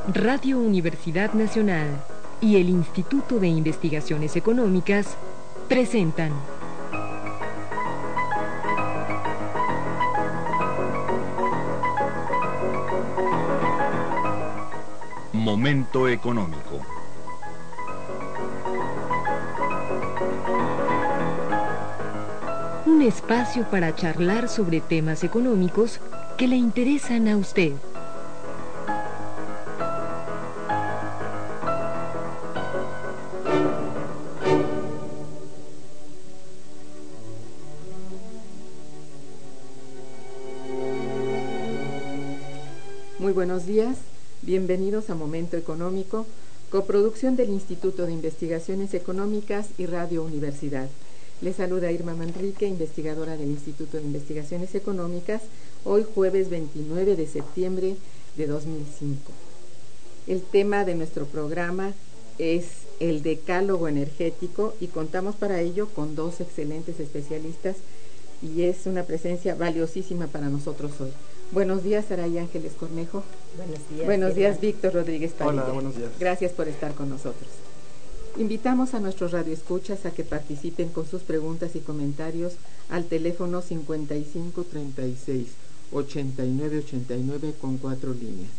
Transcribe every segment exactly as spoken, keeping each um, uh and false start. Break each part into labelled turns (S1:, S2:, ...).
S1: Radio Universidad Nacional y el Instituto de Investigaciones Económicas presentan
S2: Momento Económico.
S1: Un espacio para charlar sobre temas económicos que le interesan a usted.
S3: Muy buenos días, bienvenidos a Momento Económico, coproducción del Instituto de Investigaciones Económicas y Radio Universidad. Les saluda Irma Manrique, investigadora del Instituto de Investigaciones Económicas, hoy jueves veintinueve de septiembre de dos mil cinco. El tema de nuestro programa es el decálogo energético y contamos para ello con dos excelentes especialistas y es una presencia valiosísima para nosotros hoy. Buenos días, Saray Ángeles Cornejo.
S4: Buenos días.
S3: Buenos días, Víctor Rodríguez Padilla.
S5: Hola, buenos días.
S3: Gracias por estar con nosotros. Invitamos a nuestros radioescuchas a que participen con sus preguntas y comentarios al teléfono cincuenta y cinco treinta y seis ochenta y nueve ochenta y nueve con cuatro líneas.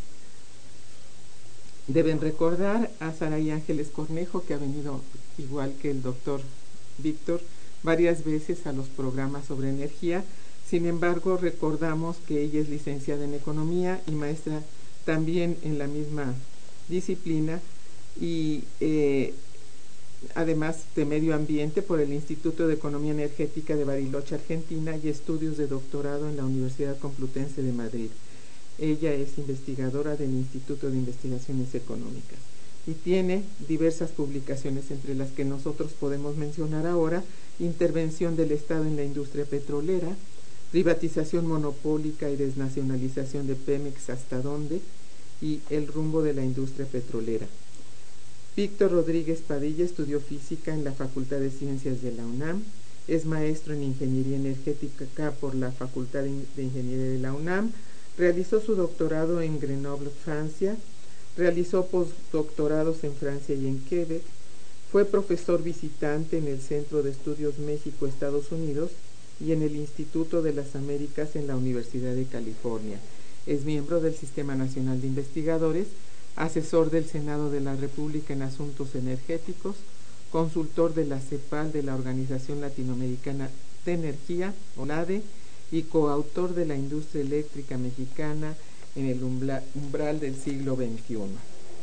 S3: Deben recordar a Saray Ángeles Cornejo, que ha venido, igual que el doctor Víctor, varias veces a los programas sobre energía. Sin embargo, recordamos que ella es licenciada en Economía y maestra también en la misma disciplina y eh, además de Medio Ambiente por el Instituto de Economía Energética de Bariloche, Argentina, y estudios de doctorado en la Universidad Complutense de Madrid. Ella es investigadora del Instituto de Investigaciones Económicas y tiene diversas publicaciones, entre las que nosotros podemos mencionar ahora: Intervención del Estado en la industria petrolera, Privatización monopólica y desnacionalización de Pemex, ¿hasta dónde?, y El rumbo de la industria petrolera. Víctor Rodríguez Padilla estudió física en la Facultad de Ciencias de la UNAM, es maestro en Ingeniería Energética por la Facultad de Ingeniería de la UNAM, realizó su doctorado en Grenoble, Francia, realizó postdoctorados en Francia y en Quebec, fue profesor visitante en el Centro de Estudios México-Estados Unidos y en el Instituto de las Américas en la Universidad de California. Es miembro del Sistema Nacional de Investigadores, asesor del Senado de la República en Asuntos Energéticos, consultor de la CEPAL de la Organización Latinoamericana de Energía, ONADE, y coautor de la Industria Eléctrica Mexicana en el umbra- umbral del siglo veintiuno.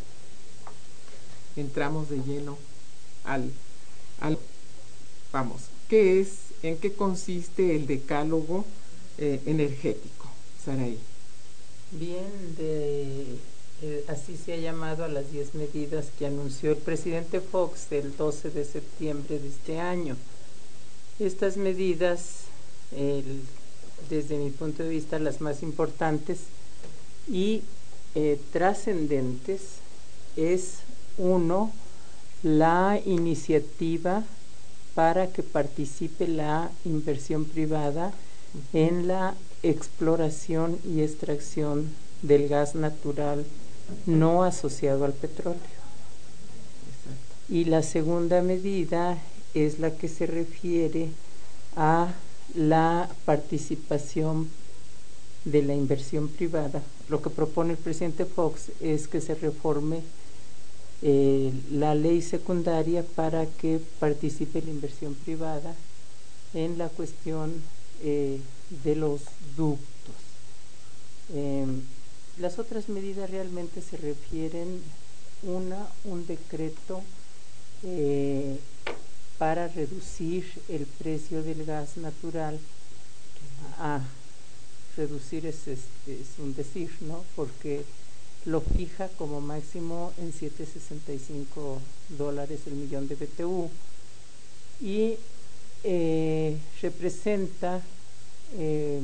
S3: Entramos de lleno al, al vamos, ¿qué es? ¿En qué consiste el decálogo eh, energético, Saray?
S4: Bien, de, eh, así se ha llamado a las diez medidas que anunció el presidente Fox el doce de septiembre de este año. Estas medidas, el, desde mi punto de vista, las más importantes y eh, trascendentes, es uno, la iniciativa para que participe la inversión privada en la exploración y extracción del gas natural no asociado al petróleo. Exacto. Y la segunda medida es la que se refiere a la participación de la inversión privada. Lo que propone el presidente Fox es que se reforme Eh, la ley secundaria para que participe la inversión privada en la cuestión eh, de los ductos. Eh, las otras medidas realmente se refieren, una, un decreto eh, para reducir el precio del gas natural. A reducir es, es, es un decir, ¿no? Porque lo fija como máximo en siete punto sesenta y cinco dólares el millón de B T U y eh, representa eh,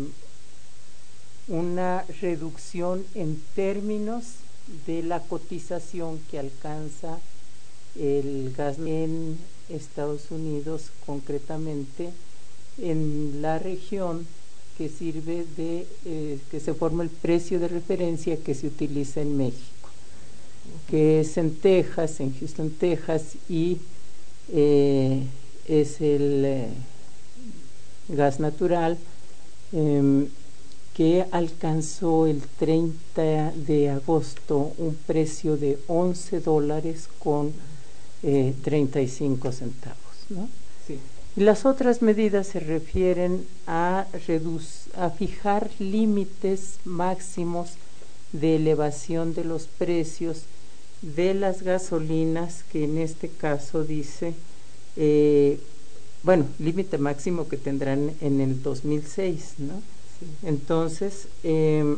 S4: una reducción en términos de la cotización que alcanza el gas en Estados Unidos, concretamente en la región que sirve de, eh, que se forma el precio de referencia que se utiliza en México. que es en Texas, en Houston, Texas, y eh, es el eh, gas natural eh, que alcanzó el treinta de agosto un precio de once dólares con eh, treinta y cinco centavos, ¿no?
S3: Sí.
S4: Y las otras medidas se refieren a, reduc- a fijar límites máximos de elevación de los precios de las gasolinas, que en este caso dice, eh, bueno, límite máximo que tendrán en el dos mil seis, ¿no?
S3: Sí.
S4: Entonces, eh,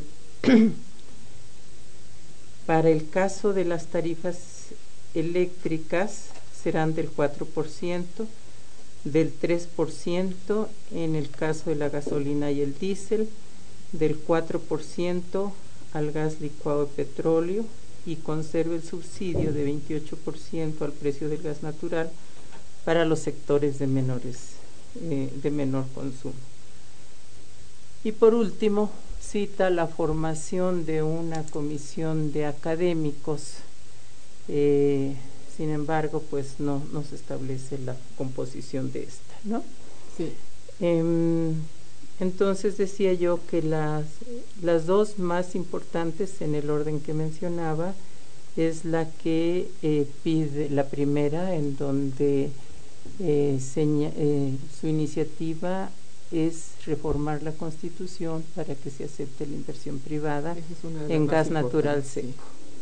S4: para el caso de las tarifas eléctricas serán del cuatro por ciento, del tres por ciento en el caso de la gasolina y el diésel, del cuatro por ciento al gas licuado de petróleo, y conserva el subsidio de veintiocho por ciento al precio del gas natural para los sectores de menores eh, de menor consumo. Y por último, cita la formación de una comisión de académicos. Eh, sin embargo, pues no, no se establece la composición de esta, ¿no?
S3: Sí.
S4: Eh, entonces decía yo que las, las dos más importantes en el orden que mencionaba es la que eh, pide, la primera, en donde eh, seña, eh, su iniciativa es reformar la Constitución para que se acepte la inversión privada
S3: Esa es una de las
S4: en
S3: más
S4: gas natural
S3: importantes,
S4: seco.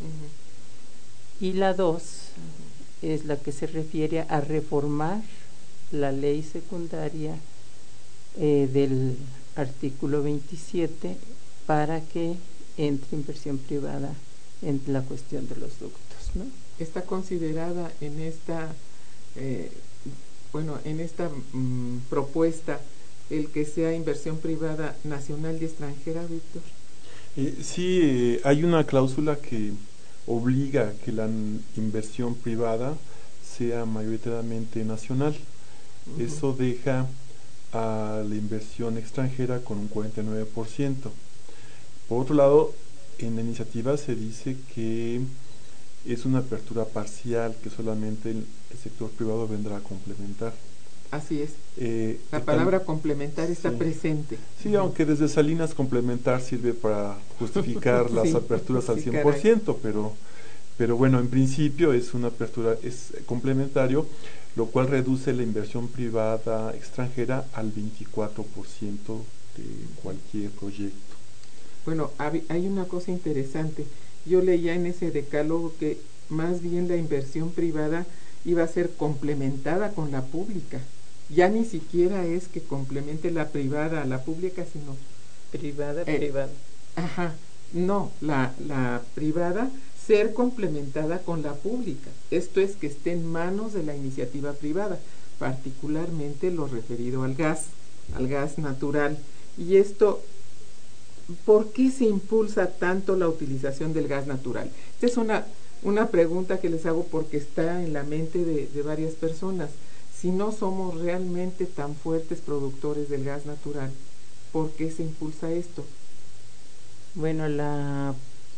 S3: Sí.
S4: Y la dos
S3: Ujú.
S4: es la que se refiere a reformar la ley secundaria eh, del artículo veintisiete para que entre inversión privada en la cuestión de los ductos, ¿no?
S3: Está considerada en esta, eh, bueno, en esta mm, propuesta el que sea inversión privada nacional y extranjera, Víctor.
S5: Eh, sí, eh, hay una cláusula que obliga que la n- inversión privada sea mayoritariamente nacional.
S3: Uh-huh.
S5: Eso deja a la inversión extranjera con un cuarenta y nueve por ciento. Por otro lado, en la iniciativa se dice que es una apertura parcial, que solamente el, el sector privado vendrá a complementar.
S3: Así es.
S5: Eh,
S3: La
S5: que
S3: palabra
S5: tam-
S3: complementar está
S5: sí.
S3: presente.
S5: Sí,
S3: Ujú.
S5: aunque desde Salinas complementar sirve para justificar las
S3: Sí,
S5: aperturas al
S3: sí,
S5: cien por ciento, pero, pero bueno, en principio es una apertura, es complementario, lo cual reduce la inversión privada extranjera al veinticuatro por ciento de cualquier proyecto.
S3: Bueno, hay una cosa interesante. Yo leía en ese decálogo que más bien la inversión privada iba a ser complementada con la pública. Ya ni siquiera es que complemente la privada a la pública, sino...
S4: Privada,
S3: eh,
S4: privada.
S3: Ajá, no, la, la privada ser complementada con la pública. Esto es que esté en manos de la iniciativa privada, particularmente lo referido al gas, al gas natural. Y esto, ¿por qué se impulsa tanto la utilización del gas natural? Esta es una, una pregunta que les hago porque está en la mente de, de varias personas. Si no somos realmente tan fuertes productores del gas natural, ¿por qué se impulsa esto?
S4: Bueno, la,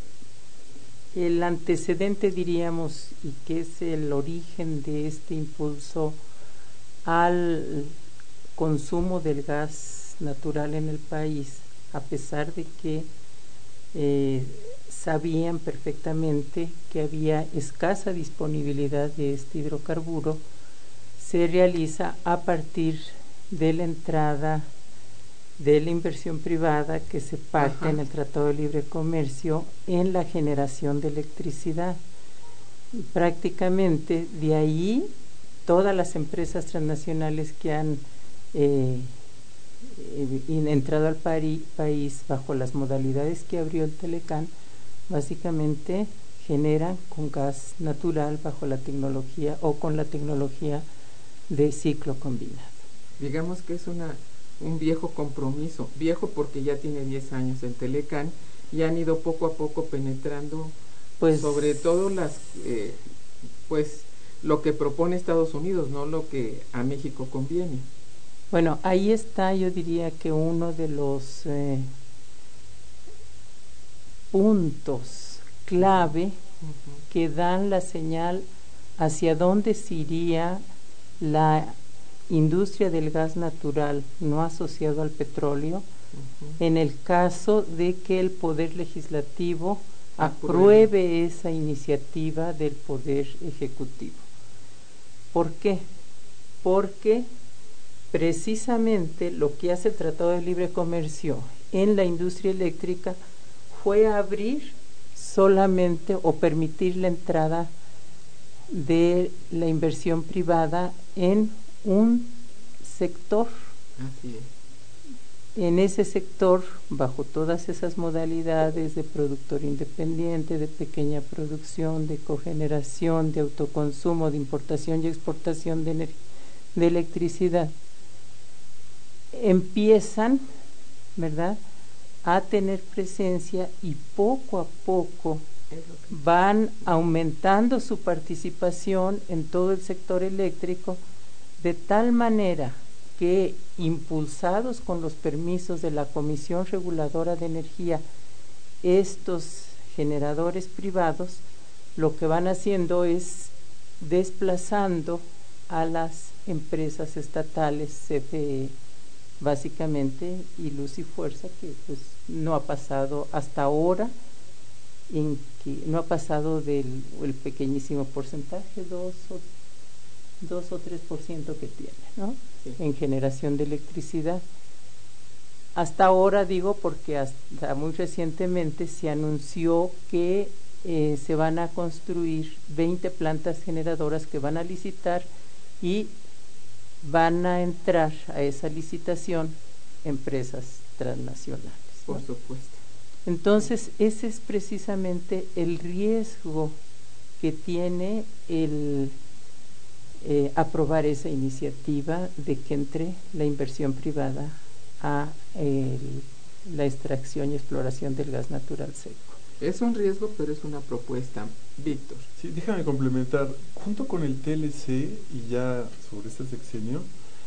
S4: el antecedente, diríamos, y que es el origen de este impulso al consumo del gas natural en el país, a pesar de que eh, sabían perfectamente que había escasa disponibilidad de este hidrocarburo, se realiza a partir de la entrada de la inversión privada que se pacta Ajá. en el Tratado de Libre Comercio en la generación de electricidad. Y prácticamente de ahí todas las empresas transnacionales que han eh, eh, entrado al pari, país bajo las modalidades que abrió el Telecán, básicamente generan con gas natural bajo la tecnología o con la tecnología de ciclo combinado.
S3: Digamos que es una un viejo compromiso, viejo porque ya tiene diez años el Telecán y han ido poco a poco penetrando, pues, sobre todo las eh, pues lo que propone Estados Unidos, no lo que a México conviene.
S4: Bueno, ahí está, yo diría que uno de los eh, puntos clave uh-huh. que dan la señal hacia dónde se iría la industria del gas natural no asociado al petróleo, uh-huh. en el caso de que el Poder Legislativo apruebe, apruebe esa iniciativa del Poder Ejecutivo. ¿Por qué? Porque precisamente lo que hace el Tratado de Libre Comercio en la industria eléctrica fue abrir solamente o permitir la entrada de la inversión privada en un sector.
S3: Así es.
S4: En ese sector, bajo todas esas modalidades de productor independiente, de pequeña producción, de cogeneración, de autoconsumo, de importación y exportación de, ener- de electricidad, empiezan, ¿verdad?, a tener presencia y poco a poco van aumentando su participación en todo el sector eléctrico, de tal manera que, impulsados con los permisos de la Comisión Reguladora de Energía, estos generadores privados lo que van haciendo es desplazando a las empresas estatales, C F E básicamente, y Luz y Fuerza, que pues no ha pasado hasta ahora, en que no ha pasado del el pequeñísimo porcentaje, dos o dos o tres por ciento que tiene, ¿no? Sí. En generación de electricidad. Hasta ahora digo porque hasta muy recientemente se anunció que eh, se van a construir veinte plantas generadoras que van a licitar y van a entrar a esa licitación empresas transnacionales, ¿no?
S3: Por supuesto.
S4: Entonces, ese es precisamente el riesgo que tiene el eh, aprobar esa iniciativa de que entre la inversión privada a el, la extracción y exploración del gas natural seco.
S3: Es un riesgo, pero es una propuesta. Víctor.
S5: Sí, déjame complementar. Junto con el T L C, y ya sobre este sexenio,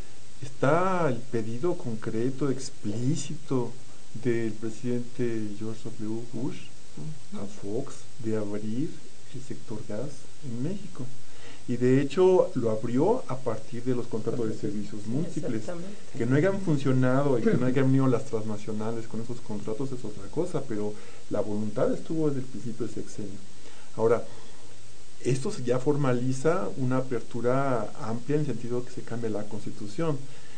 S5: está el pedido concreto, explícito del presidente George W. Bush uh-huh. a Fox de abrir el sector gas en México. Y de hecho lo abrió a partir de los contratos de servicios múltiples. Que no hayan funcionado y que no hayan venido las transnacionales con esos contratos es otra cosa, pero la voluntad estuvo desde el principio del sexenio. Ahora, esto ya formaliza una apertura amplia en el sentido que se cambia la Constitución.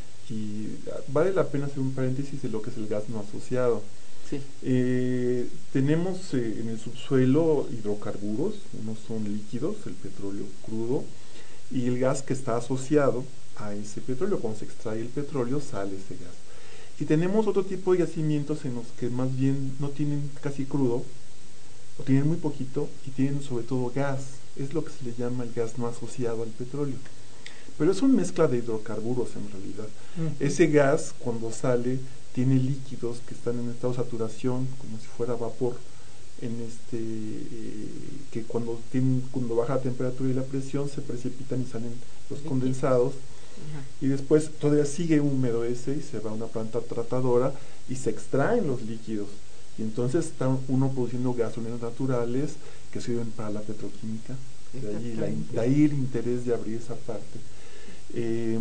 S5: Y vale la pena hacer un paréntesis de lo que es el gas no asociado.
S3: Sí.
S5: Eh, tenemos eh, en el subsuelo hidrocarburos, unos son líquidos, el petróleo crudo, y el gas que está asociado a ese petróleo. Cuando se extrae el petróleo sale ese gas. Y tenemos otro tipo de yacimientos en los que más bien no tienen casi crudo, o tienen muy poquito, y tienen sobre todo gas. Es lo que se le llama el gas no asociado al petróleo. Pero es una mezcla de hidrocarburos en realidad. Uh-huh. Ese gas, cuando sale, tiene líquidos que están en estado de saturación, como si fuera vapor, en este eh, que cuando, tienen, cuando baja la temperatura y la presión se precipitan y salen los uh-huh. condensados. Uh-huh. Y después todavía sigue húmedo ese y se va a una planta tratadora y se extraen los líquidos. Y entonces está uno produciendo gasolinas naturales que sirven para la petroquímica. De ahí, la, de ahí el interés de abrir esa parte. Eh,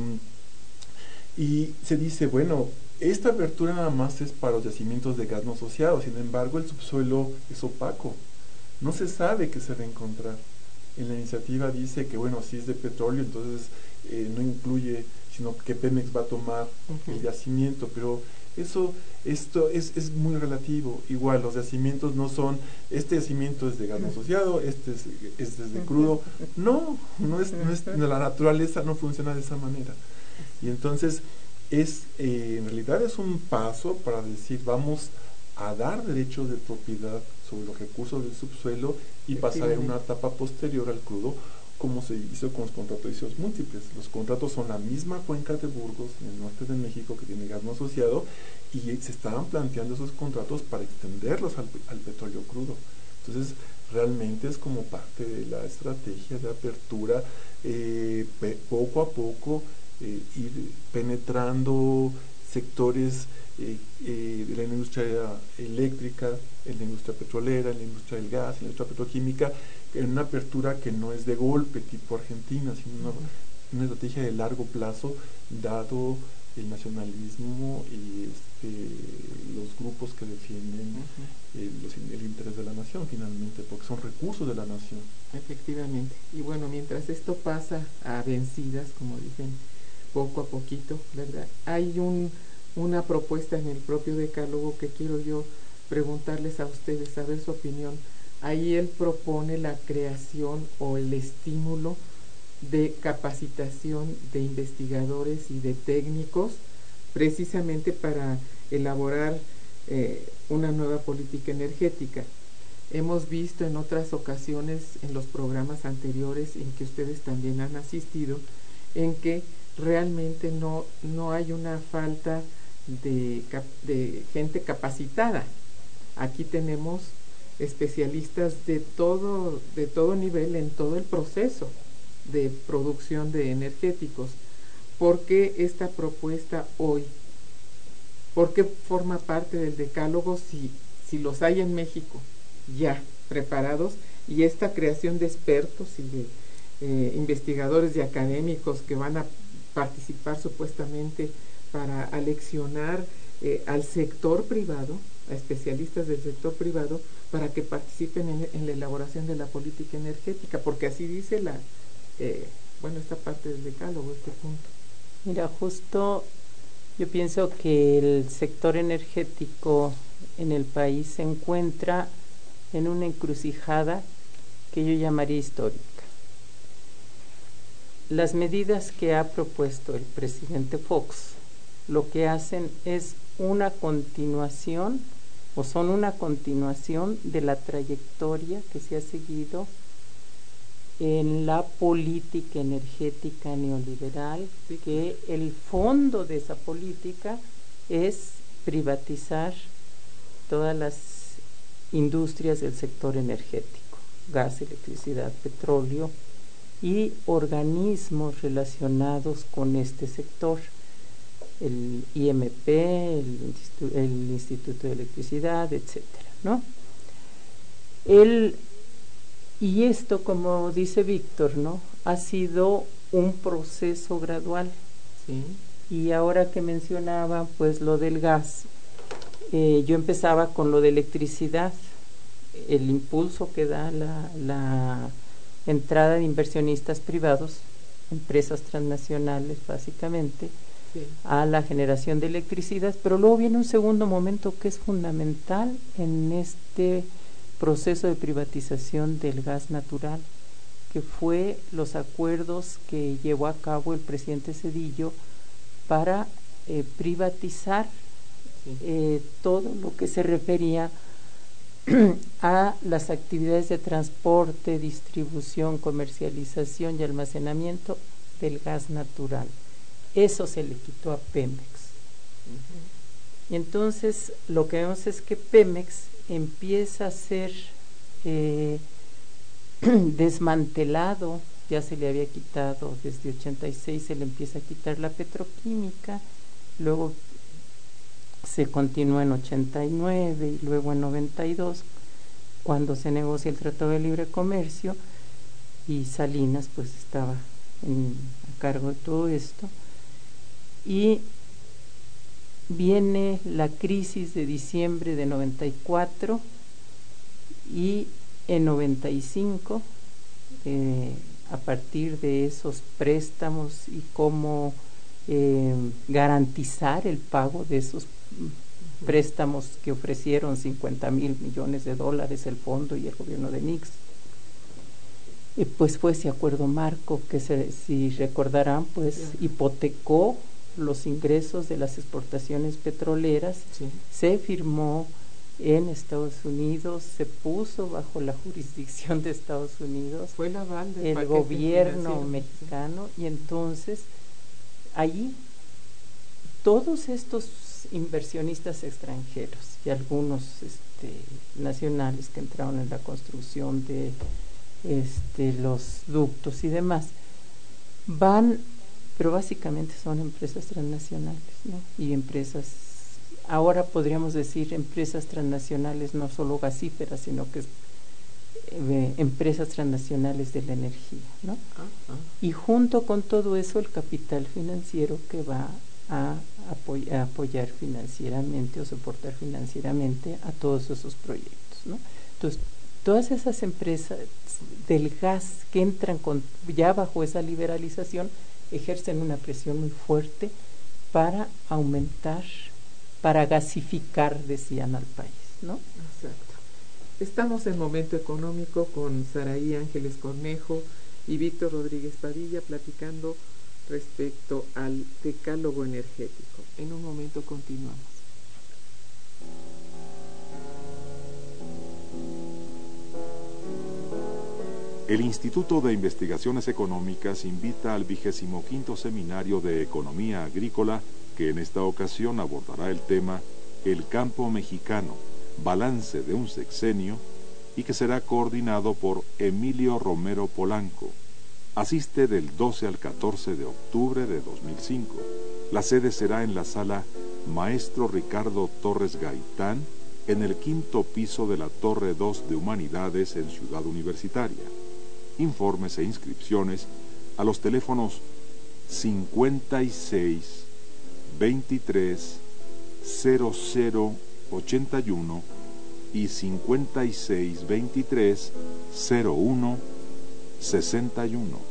S5: y se dice, bueno, esta apertura nada más es para los yacimientos de gas no asociado, sin embargo el subsuelo es opaco, no se sabe qué se va a encontrar. En la iniciativa dice que bueno, si es de petróleo, entonces eh, no incluye, sino que Pemex va a tomar uh-huh. el yacimiento, pero eso esto es, es muy relativo. Igual los yacimientos no son, este yacimiento es de gas no asociado, este es, este es de crudo. No, no es, no es, la naturaleza no funciona de esa manera. Y entonces es eh, en realidad es un paso para decir vamos a dar derechos de propiedad sobre los recursos del subsuelo y pasar en una etapa posterior al crudo, como se hizo con los contratos de servicios múltiples. Los contratos son la misma cuenca de Burgos, en el norte de México, que tiene gas no asociado, y se estaban planteando esos contratos para extenderlos al, al petróleo crudo. Entonces, realmente es como parte de la estrategia de apertura, eh, pe, poco a poco, eh, ir penetrando sectores eh, eh, de la industria eléctrica, en la industria petrolera, en la industria del gas, en la industria petroquímica, en una apertura que no es de golpe tipo Argentina, sino una, una estrategia de largo plazo, dado el nacionalismo y este, los grupos que defienden uh-huh. el, los, el interés de la nación finalmente, porque son recursos de la nación.
S3: Efectivamente. Y bueno, mientras esto pasa a vencidas, como dicen, poco a poquito, ¿verdad? Hay un, una propuesta en el propio decálogo que quiero yo preguntarles a ustedes, saber su opinión. Ahí él propone la creación o el estímulo de capacitación de investigadores y de técnicos, precisamente para elaborar eh, una nueva política energética. Hemos visto en otras ocasiones, en los programas anteriores en que ustedes también han asistido, en que realmente no, no hay una falta de, de gente capacitada. Aquí tenemos especialistas de todo, de todo nivel en todo el proceso de producción de energéticos. ¿Por qué esta propuesta hoy? ¿Por qué forma parte del decálogo si, si los hay en México ya preparados, y esta creación de expertos y de eh, investigadores y académicos que van a participar supuestamente para aleccionar eh, al sector privado, a especialistas del sector privado, para que participen en, en la elaboración de la política energética? Porque así dice la Eh, bueno, esta parte del decálogo, este punto.
S4: Mira, justo yo pienso que el sector energético en el país se encuentra en una encrucijada que yo llamaría histórica. Las medidas que ha propuesto el presidente Fox lo que hacen es una continuación, o son una continuación de la trayectoria que se ha seguido en la política energética neoliberal, sí, que el fondo de esa política es privatizar todas las industrias del sector energético, gas, electricidad, petróleo y organismos relacionados con este sector, el I M P, el, el Instituto de Electricidad, etcétera, ¿no? El Y esto, como dice Víctor, ¿no?, ha sido un proceso gradual.
S3: Sí.
S4: Y ahora que mencionaba, pues, lo del gas, eh, yo empezaba con lo de electricidad, el impulso que da la, la entrada de inversionistas privados, empresas transnacionales básicamente, sí, a la generación de electricidad, pero luego viene un segundo momento que es fundamental en este proceso de privatización del gas natural, que fue los acuerdos que llevó a cabo el presidente Zedillo para eh, privatizar eh, todo lo que se refería a las actividades de transporte, distribución, comercialización y almacenamiento del gas natural. Eso se le quitó a Pemex. Uh-huh. Y entonces lo que vemos es que Pemex empieza a ser eh, desmantelado, ya se le había quitado desde ochenta y seis, se le empieza a quitar la petroquímica, luego se continúa en ochenta y nueve y luego en noventa y dos, cuando se negocia el Tratado de Libre Comercio, y Salinas pues estaba en, a cargo de todo esto, y viene la crisis de diciembre de noventa y cuatro, y en noventa y cinco, eh, a partir de esos préstamos y cómo eh, garantizar el pago de esos préstamos que ofrecieron cincuenta mil millones de dólares el fondo y el gobierno de Nixon, y pues fue ese acuerdo marco que, se, si recordarán, pues yeah. hipotecó los ingresos de las exportaciones petroleras. Sí. Se firmó en Estados Unidos, se puso bajo la jurisdicción de Estados Unidos,
S3: fue el aval del
S4: el gobierno mexicano, sí. Y entonces allí todos estos inversionistas extranjeros y algunos este, nacionales que entraron en la construcción de este, los ductos y demás van, pero básicamente son empresas transnacionales, ¿no? Y empresas, ahora podríamos decir empresas transnacionales no solo gasíferas, sino que eh, empresas transnacionales de la energía, ¿no?
S3: Ah, ah.
S4: Y junto con todo eso el capital financiero que va a, apoy a apoyar financieramente o soportar financieramente a todos esos proyectos, ¿no? Entonces, todas esas empresas del gas que entran con, ya bajo esa liberalización ejercen una presión muy fuerte para aumentar, para gasificar, decían, al país, ¿no?
S3: Exacto. Estamos en Momento Económico con Saraí Ángeles Cornejo y Víctor Rodríguez Padilla platicando respecto al decálogo energético. En un momento continuamos.
S6: El Instituto de Investigaciones Económicas invita al vigésimo quinto Seminario de Economía Agrícola, que en esta ocasión abordará el tema El campo mexicano, balance de un sexenio, y que será coordinado por Emilio Romero Polanco. Asiste del doce al catorce de octubre de dos mil cinco. La sede será en la sala Maestro Ricardo Torres Gaitán, en el quinto piso de la Torre dos de Humanidades en Ciudad Universitaria. Informes e inscripciones a los teléfonos cincuenta y seis, veintitrés, cero cero ochenta y uno y cincuenta y seis, veintitrés, cero uno, sesenta y uno.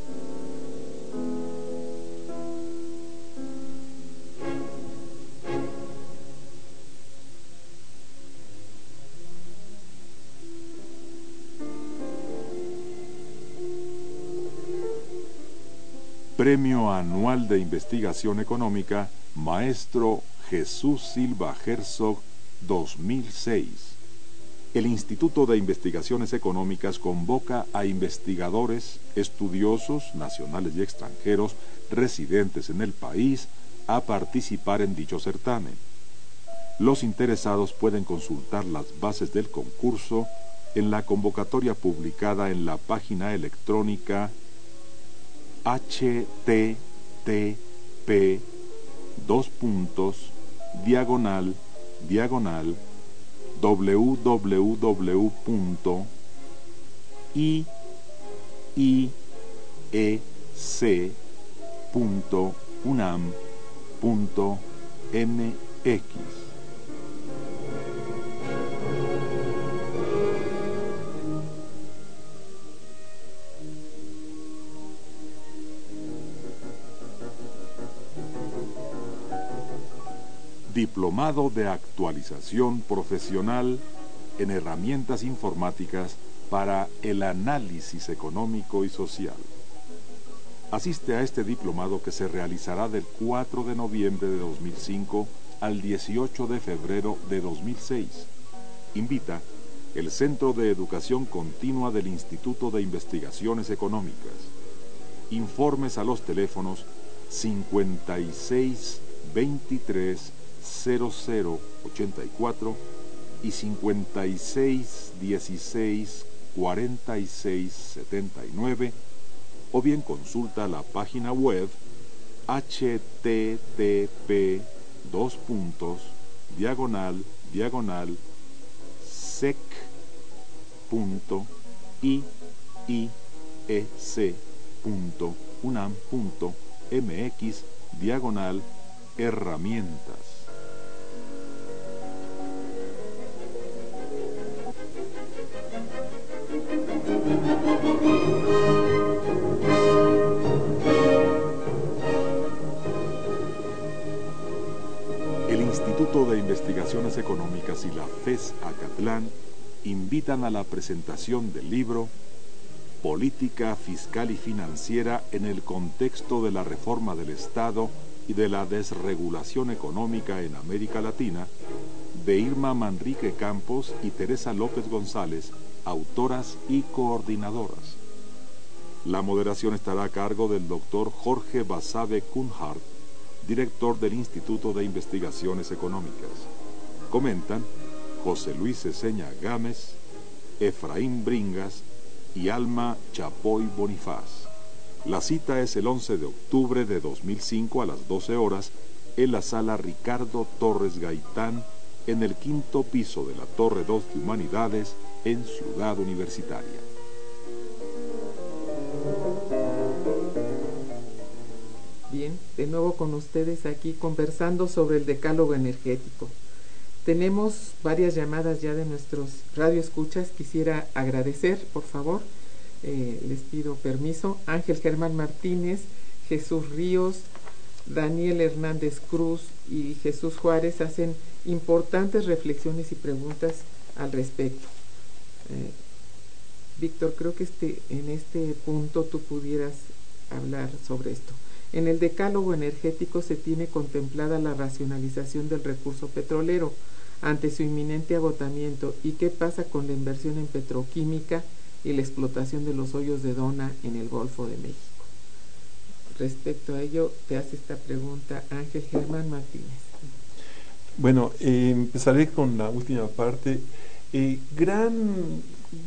S6: Premio Anual de Investigación Económica, Maestro Jesús Silva Herzog, dos mil seis. El Instituto de Investigaciones Económicas convoca a investigadores, estudiosos, nacionales y extranjeros, residentes en el país, a participar en dicho certamen. Los interesados pueden consultar las bases del concurso en la convocatoria publicada en la página electrónica H T T P dos puntos diagonal diagonal w w w punto i i e c punto unam punto m x. Diplomado de Actualización Profesional en Herramientas Informáticas para el Análisis Económico y Social. Asiste a este diplomado que se realizará del cuatro de noviembre de dos mil cinco al dieciocho de febrero de dos mil seis. Invita el Centro de Educación Continua del Instituto de Investigaciones Económicas. Informes a los teléfonos cincuenta y seis, veintitrés, cero cero ochenta y cuatro y cincuenta y seis, dieciséis, cuarenta y seis, setenta y nueve, o bien consulta la página web H T T P dos puntos diagonal diagonal sec punto i i e c punto unam punto m x diagonal herramientas. El Instituto de Investigaciones Económicas y la FES Acatlán invitan a la presentación del libro Política Fiscal y Financiera en el contexto de la reforma del Estado y de la desregulación económica en América Latina, de Irma Manrique Campos y Teresa López González, autoras y coordinadoras. La moderación estará a cargo del doctor Jorge Basabe Kunhardt, director del Instituto de Investigaciones Económicas. Comentan José Luis Ceseña Gámez, Efraín Bringas y Alma Chapoy Bonifaz. La cita es el once de octubre de dos mil cinco a las doce horas en la sala Ricardo Torres Gaitán, en el quinto piso de la Torre dos de Humanidades, en Ciudad Universitaria.
S3: Bien, de nuevo con ustedes aquí conversando sobre el decálogo energético. Tenemos varias llamadas ya de nuestros radioescuchas. Quisiera agradecer, por favor, eh, les pido permiso. Ángel Germán Martínez, Jesús Ríos, Daniel Hernández Cruz y Jesús Juárez hacen importantes reflexiones y preguntas al respecto. Eh, Víctor, creo que este, en este punto tú pudieras hablar sobre esto. En el decálogo energético se tiene contemplada la racionalización del recurso petrolero ante su inminente agotamiento. ¿Y qué pasa con la inversión en petroquímica y la explotación de los hoyos de Dona en el Golfo de México? Respecto a ello, te hace esta pregunta Ángel Germán Martínez.
S5: Bueno, eh, empezaré con la última parte. Eh, gran,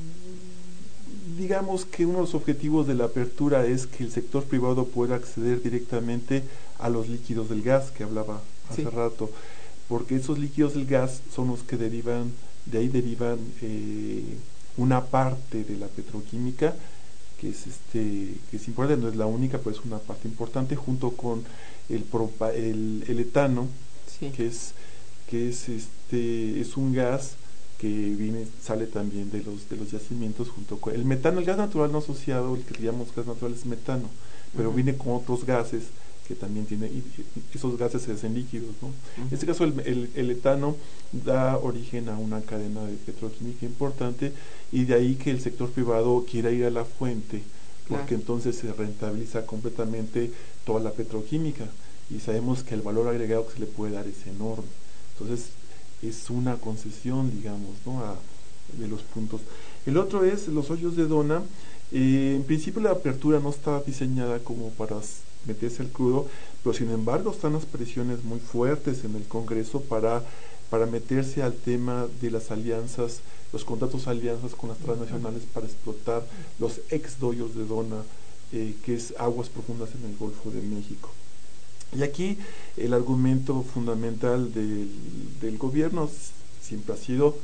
S5: digamos que uno de los objetivos de la apertura es que el sector privado pueda acceder directamente a los líquidos del gas que hablaba hace sí. rato, porque esos líquidos del gas son los que derivan, de ahí derivan eh, una parte de la petroquímica, que es este que es importante, no es la única, pero es una parte importante, junto con el propa, el, el etano, sí. que es que es este es un gas que viene sale también de los de los yacimientos, junto con el metano. El gas natural no asociado, el que llamamos gas natural, es metano, pero uh-huh. viene con otros gases que también tiene, y esos gases se hacen líquidos, ¿no? Uh-huh. En este caso el, el, el etano da origen a una cadena de petroquímica importante, y de ahí que el sector privado quiera ir a la fuente, porque claro. entonces se rentabiliza completamente toda la petroquímica, y sabemos que el valor agregado que se le puede dar es enorme. Entonces es una concesión, digamos, ¿no? a, de los puntos. El otro es los hoyos de Dona. Eh, en principio la apertura no está diseñada como para meterse el crudo, pero sin embargo están las presiones muy fuertes en el Congreso para, para meterse al tema de las alianzas, los contratos alianzas con las transnacionales para explotar los ex doyos de Dona, eh, que es aguas profundas en el Golfo de México. Y aquí el argumento fundamental del, del gobierno siempre ha sido: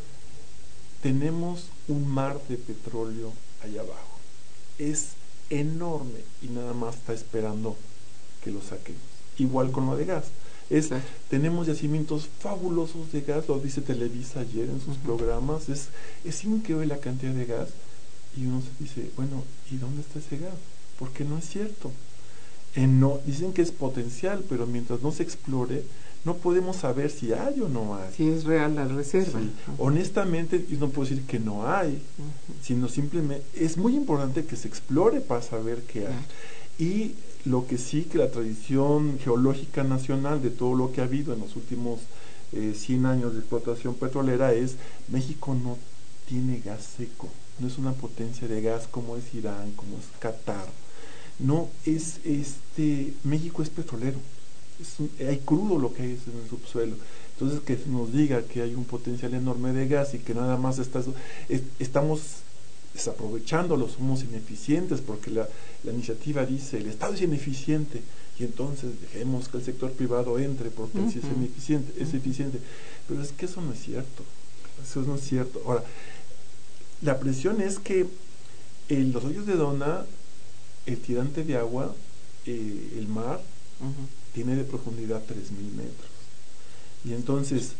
S5: tenemos un mar de petróleo allá abajo, es enorme y nada más está esperando que lo saquemos. Igual con lo de gas, es, sí. tenemos yacimientos fabulosos de gas, lo dice Televisa ayer en sus uh-huh. programas, es, es increíble la cantidad de gas, y uno se dice, bueno, ¿y dónde está ese gas? Porque no es cierto. Eh, no, dicen que es potencial, pero mientras no se explore, no podemos saber si hay o no hay.
S3: Si es real la reserva.
S5: Sí. Uh-huh. Honestamente, yo no puedo decir que no hay, uh-huh. sino simplemente es muy importante que se explore para saber qué hay. Uh-huh. Y lo que sí, que la tradición geológica nacional de todo lo que ha habido en los últimos eh, cien años de explotación petrolera es: México no tiene gas seco, no es una potencia de gas como es Irán, como es Qatar. No es este México es petrolero, es un, hay crudo lo que hay en el subsuelo. Entonces, que nos diga que hay un potencial enorme de gas y que nada más está, es, estamos desaprovechándolo, somos ineficientes, porque la, la iniciativa dice el Estado es ineficiente, y entonces dejemos que el sector privado entre porque uh-huh. sí es ineficiente, es eficiente. Pero es que eso no es cierto, eso no es cierto. Ahora, la presión es que en los hoyos de Dona, el tirante de agua, eh, el mar, uh-huh. tiene de profundidad tres mil metros. Y entonces,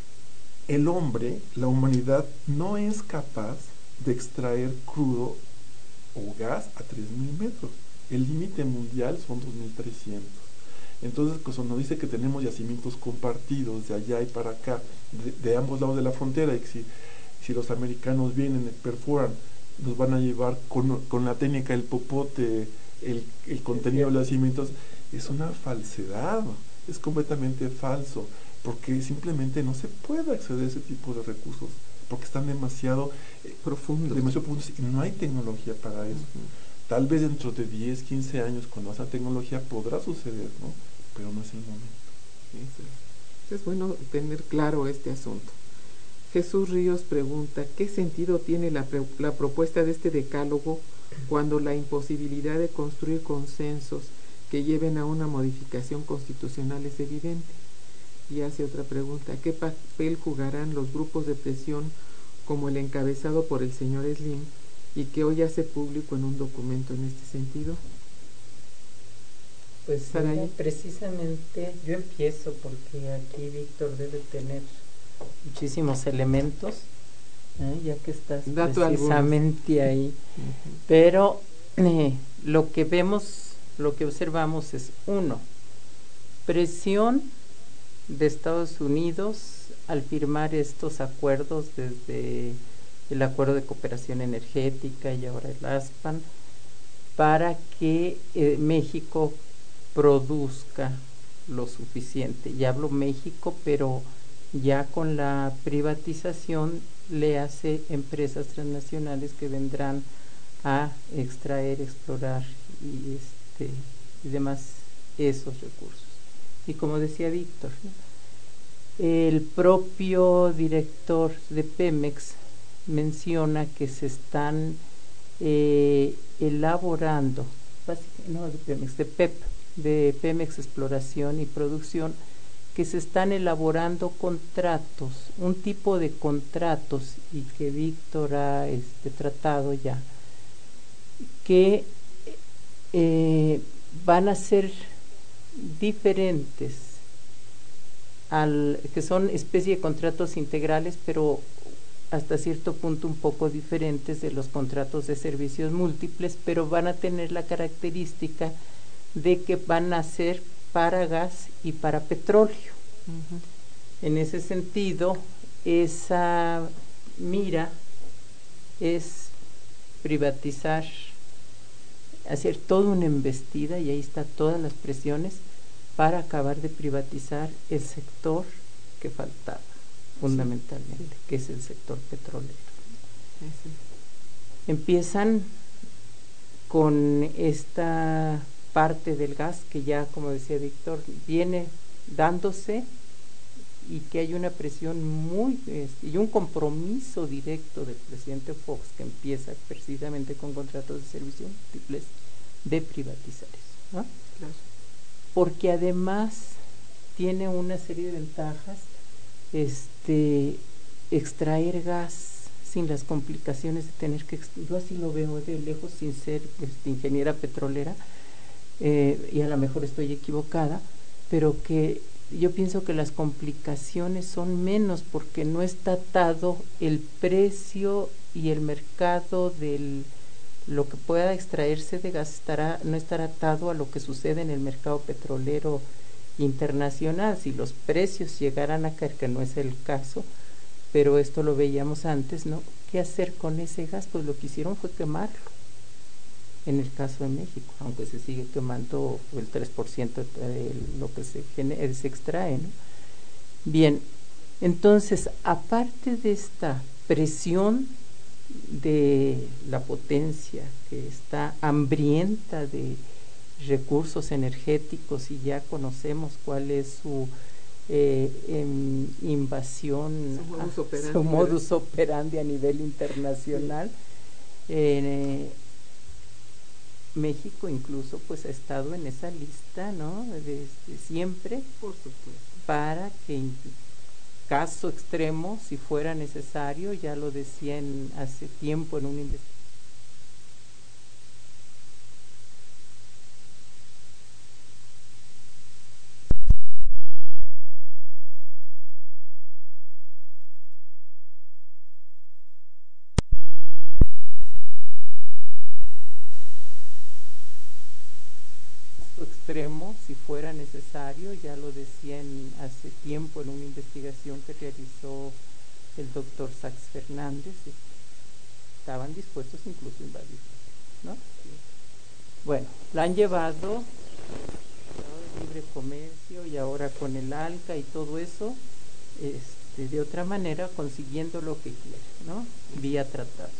S5: el hombre, la humanidad, no es capaz de extraer crudo o gas a tres mil metros. El límite mundial son dos mil trescientos. Entonces, pues, cuando dice que tenemos yacimientos compartidos de allá y para acá, de, de ambos lados de la frontera, y que si, si los americanos vienen y perforan, nos van a llevar con, con la técnica del popote el, el contenido de los yacimientos, es una falsedad, es completamente falso, porque simplemente no se puede acceder a ese tipo de recursos, porque están demasiado eh, profundos, demasiado profundos, y no hay tecnología para eso. Uh-huh. Tal vez dentro de diez, quince años, cuando esa tecnología podrá suceder, ¿no? Pero no es el momento.
S3: Sí, es bueno tener claro este asunto. Jesús Ríos pregunta: ¿qué sentido tiene la, la propuesta de este decálogo cuando la imposibilidad de construir consensos que lleven a una modificación constitucional es evidente? Y hace otra pregunta: ¿qué papel jugarán los grupos de presión como el encabezado por el señor Slim y que hoy hace público en un documento en este sentido?
S4: Pues
S3: Saraí.
S4: mira, precisamente yo empiezo porque aquí Víctor debe tener muchísimos elementos, ¿eh? Ya que estás
S3: Dato
S4: precisamente
S3: algunos.
S4: ahí.
S3: Uh-huh.
S4: Pero eh, lo que vemos, lo que observamos es, uno, presión de Estados Unidos al firmar estos acuerdos, desde el Acuerdo de Cooperación Energética y ahora el ASPAN, para que eh, México produzca lo suficiente. Y hablo México, pero ya con la privatización le hace empresas transnacionales que vendrán a extraer, explorar y, este, y demás esos recursos. Y como decía Víctor, ¿no?, el propio director de Pemex menciona que se están eh, elaborando, no de Pemex, de P E P, de Pemex Exploración y Producción, que se están elaborando contratos, un tipo de contratos, y que Víctor ha este, tratado ya, que eh, van a ser diferentes, al, que son especie de contratos integrales, pero hasta cierto punto un poco diferentes de los contratos de servicios múltiples, pero van a tener la característica de que van a ser para gas y para petróleo. Uh-huh. En ese sentido, esa mira es privatizar, hacer toda una embestida, y ahí está todas las presiones para acabar de privatizar el sector que faltaba, fundamentalmente, sí, sí, que es el sector petrolero. Sí, sí. Empiezan con esta parte del gas que ya, como decía Víctor, viene dándose, y que hay una presión muy y un compromiso directo del presidente Fox, que empieza precisamente con contratos de servicios múltiples, de privatizar eso, ¿no? Claro. Porque además tiene una serie de ventajas, este extraer gas sin las complicaciones de tener que, yo así lo veo de lejos, sin ser este, ingeniera petrolera, eh, y a lo mejor estoy equivocada, pero que yo pienso que las complicaciones son menos, porque no está atado el precio y el mercado del lo que pueda extraerse de gas, estará, no estará atado a lo que sucede en el mercado petrolero internacional. Si los precios llegaran a caer, que no es el caso, pero esto lo veíamos antes, ¿no? ¿Qué hacer con ese gas? Pues lo que hicieron fue quemarlo, en el caso de México, aunque se sigue quemando el tres por ciento de lo que se, genera, se extrae, ¿no? Bien, entonces, aparte de esta presión de la potencia que está hambrienta de recursos energéticos, y ya conocemos cuál es su eh, em, invasión,
S3: su modus operandi,
S4: a, su modus operandi a nivel internacional. Sí. Eh, México incluso pues ha estado en esa lista, ¿no?, desde siempre.
S3: Por supuesto.
S4: Para que en caso extremo, si fuera necesario, ya lo decían hace tiempo en un investigación, extremo, si fuera necesario, ya lo decían hace tiempo en una investigación que realizó el doctor Sachs Fernández, estaban dispuestos incluso a invadir, ¿no? Bueno, la han llevado al libre comercio, y ahora con el ALCA y todo eso, este, de otra manera consiguiendo lo que quiere, ¿no?, vía tratados.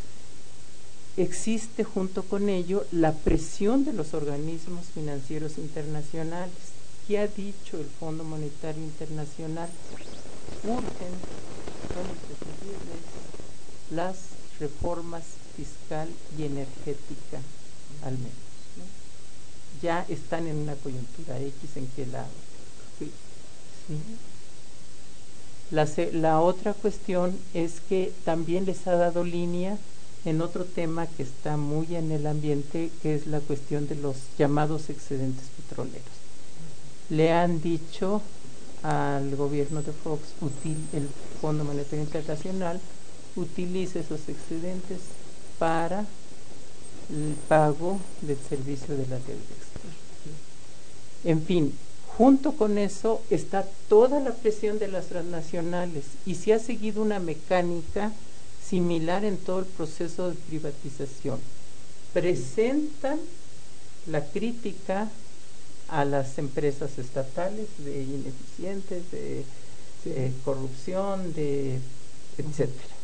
S4: Existe junto con ello la presión de los organismos financieros internacionales. ¿Qué ha dicho el Fondo Monetario Internacional? Urgen, son imprescindibles las reformas fiscal y energética, al menos, ¿no? Ya están en una coyuntura X en que la... Sí. ¿Sí? La, la otra cuestión es que también les ha dado línea en otro tema que está muy en el ambiente, que es la cuestión de los llamados excedentes petroleros. Le han dicho al gobierno de Fox, util, el Fondo Monetario Internacional, utilice esos excedentes para el pago del servicio de la deuda externa. En fin, junto con eso está toda la presión de las transnacionales y se ha seguido una mecánica similar en todo el proceso de privatización. Presentan la crítica a las empresas estatales de ineficientes, de sí. eh, corrupción, de etcétera.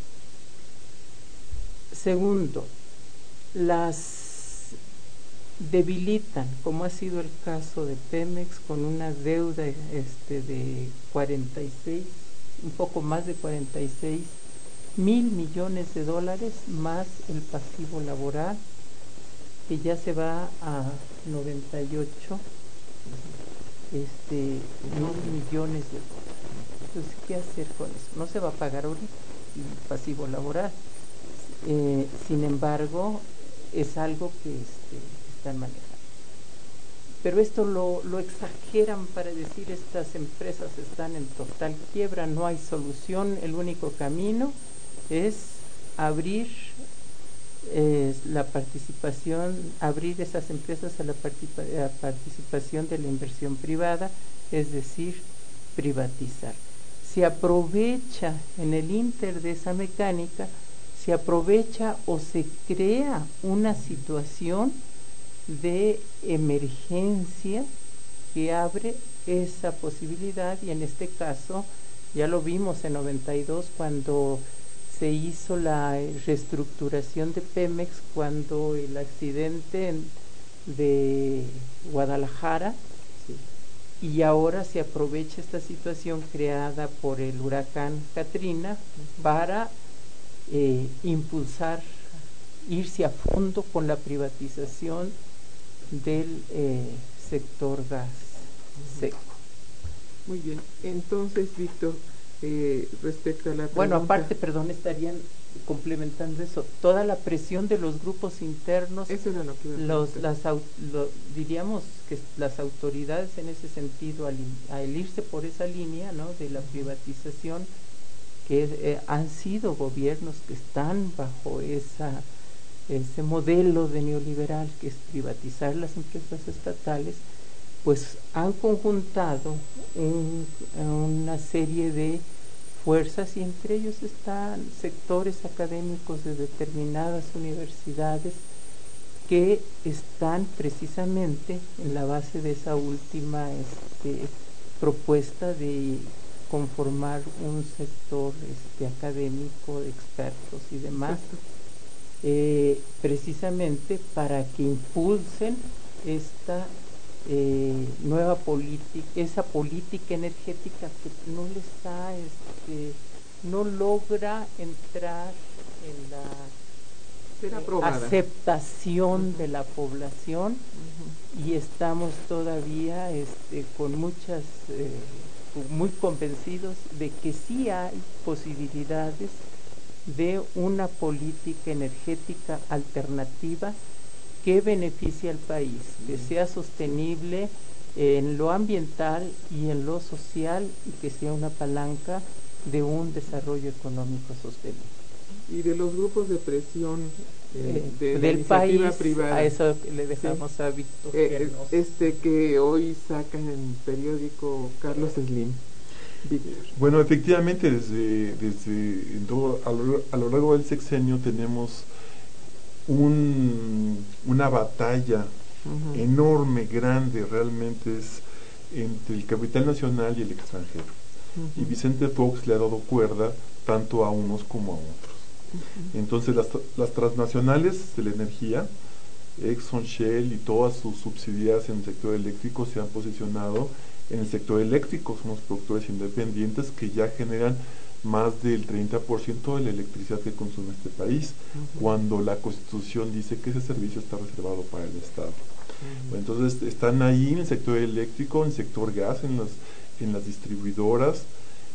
S4: Segundo, las debilitan, como ha sido el caso de Pemex, con una deuda este, de cuarenta y seis, un poco más de cuarenta y seis mil millones de dólares, más el pasivo laboral, que ya se va a noventa y ocho este, mil millones de dólares. Entonces, ¿qué hacer con eso? No se va a pagar ahorita el pasivo laboral. Eh, sin embargo, es algo que este, están manejando. Pero esto lo, lo exageran para decir estas empresas están en total quiebra, no hay solución, el único camino es abrir eh, la participación, abrir esas empresas a la, participa a participación de la inversión privada, es decir, privatizar. Se aprovecha en el ínter de esa mecánica, se aprovecha o se crea una situación de emergencia que abre esa posibilidad, y en este caso ya lo vimos en noventa y dos cuando se hizo la reestructuración de Pemex, cuando el accidente de Guadalajara, sí. Y ahora se aprovecha esta situación creada por el huracán Katrina para eh, impulsar, irse a fondo con la privatización del eh, sector gas seco.
S3: Muy bien, entonces, Víctor, eh, respecto a la pregunta...
S4: Bueno, aparte, perdón, estarían complementando eso, toda la presión de los grupos internos,
S3: eso era lo que iba a
S4: los, las, lo, diríamos que las autoridades en ese sentido, al, al irse por esa línea, ¿no?, de la privatización, que eh, han sido gobiernos que están bajo esa ese modelo de neoliberal, que es privatizar las empresas estatales, pues han conjuntado un, una serie de fuerzas, y entre ellos están sectores académicos de determinadas universidades que están precisamente en la base de esa última este, propuesta de conformar un sector este, académico de expertos y demás, eh, precisamente para que impulsen esta eh, nueva política, esa política energética que no les da, este, no logra entrar en la eh, aceptación uh-huh. de la población, uh-huh. y estamos todavía este, con muchas eh, muy convencidos de que sí hay posibilidades de una política energética alternativa que beneficie al país, que sea sostenible en lo ambiental y en lo social, y que sea una palanca de un desarrollo económico sostenible.
S3: Y de los grupos de presión eh, de
S4: del
S3: la
S4: país,
S3: privada,
S4: a eso le dejamos sí. a Víctor.
S3: Eh, este que hoy sacan en el periódico Carlos Slim. Víctor.
S5: Bueno, efectivamente, desde, desde en todo, a, lo, a lo largo del sexenio tenemos un, una batalla uh-huh. enorme, grande, realmente es entre el capital nacional y el extranjero. Uh-huh. Y Vicente Fox le ha dado cuerda tanto a unos como a otros. Uh-huh. Entonces las, las transnacionales de la energía, Exxon, Shell y todas sus subsidiarias en el sector eléctrico se han posicionado en el sector eléctrico. Son los productores independientes que ya generan más del treinta por ciento de la electricidad que consume este país, uh-huh. cuando la Constitución dice que ese servicio está reservado para el Estado. Uh-huh. Entonces están ahí en el sector eléctrico, en el sector gas, en las, en las distribuidoras,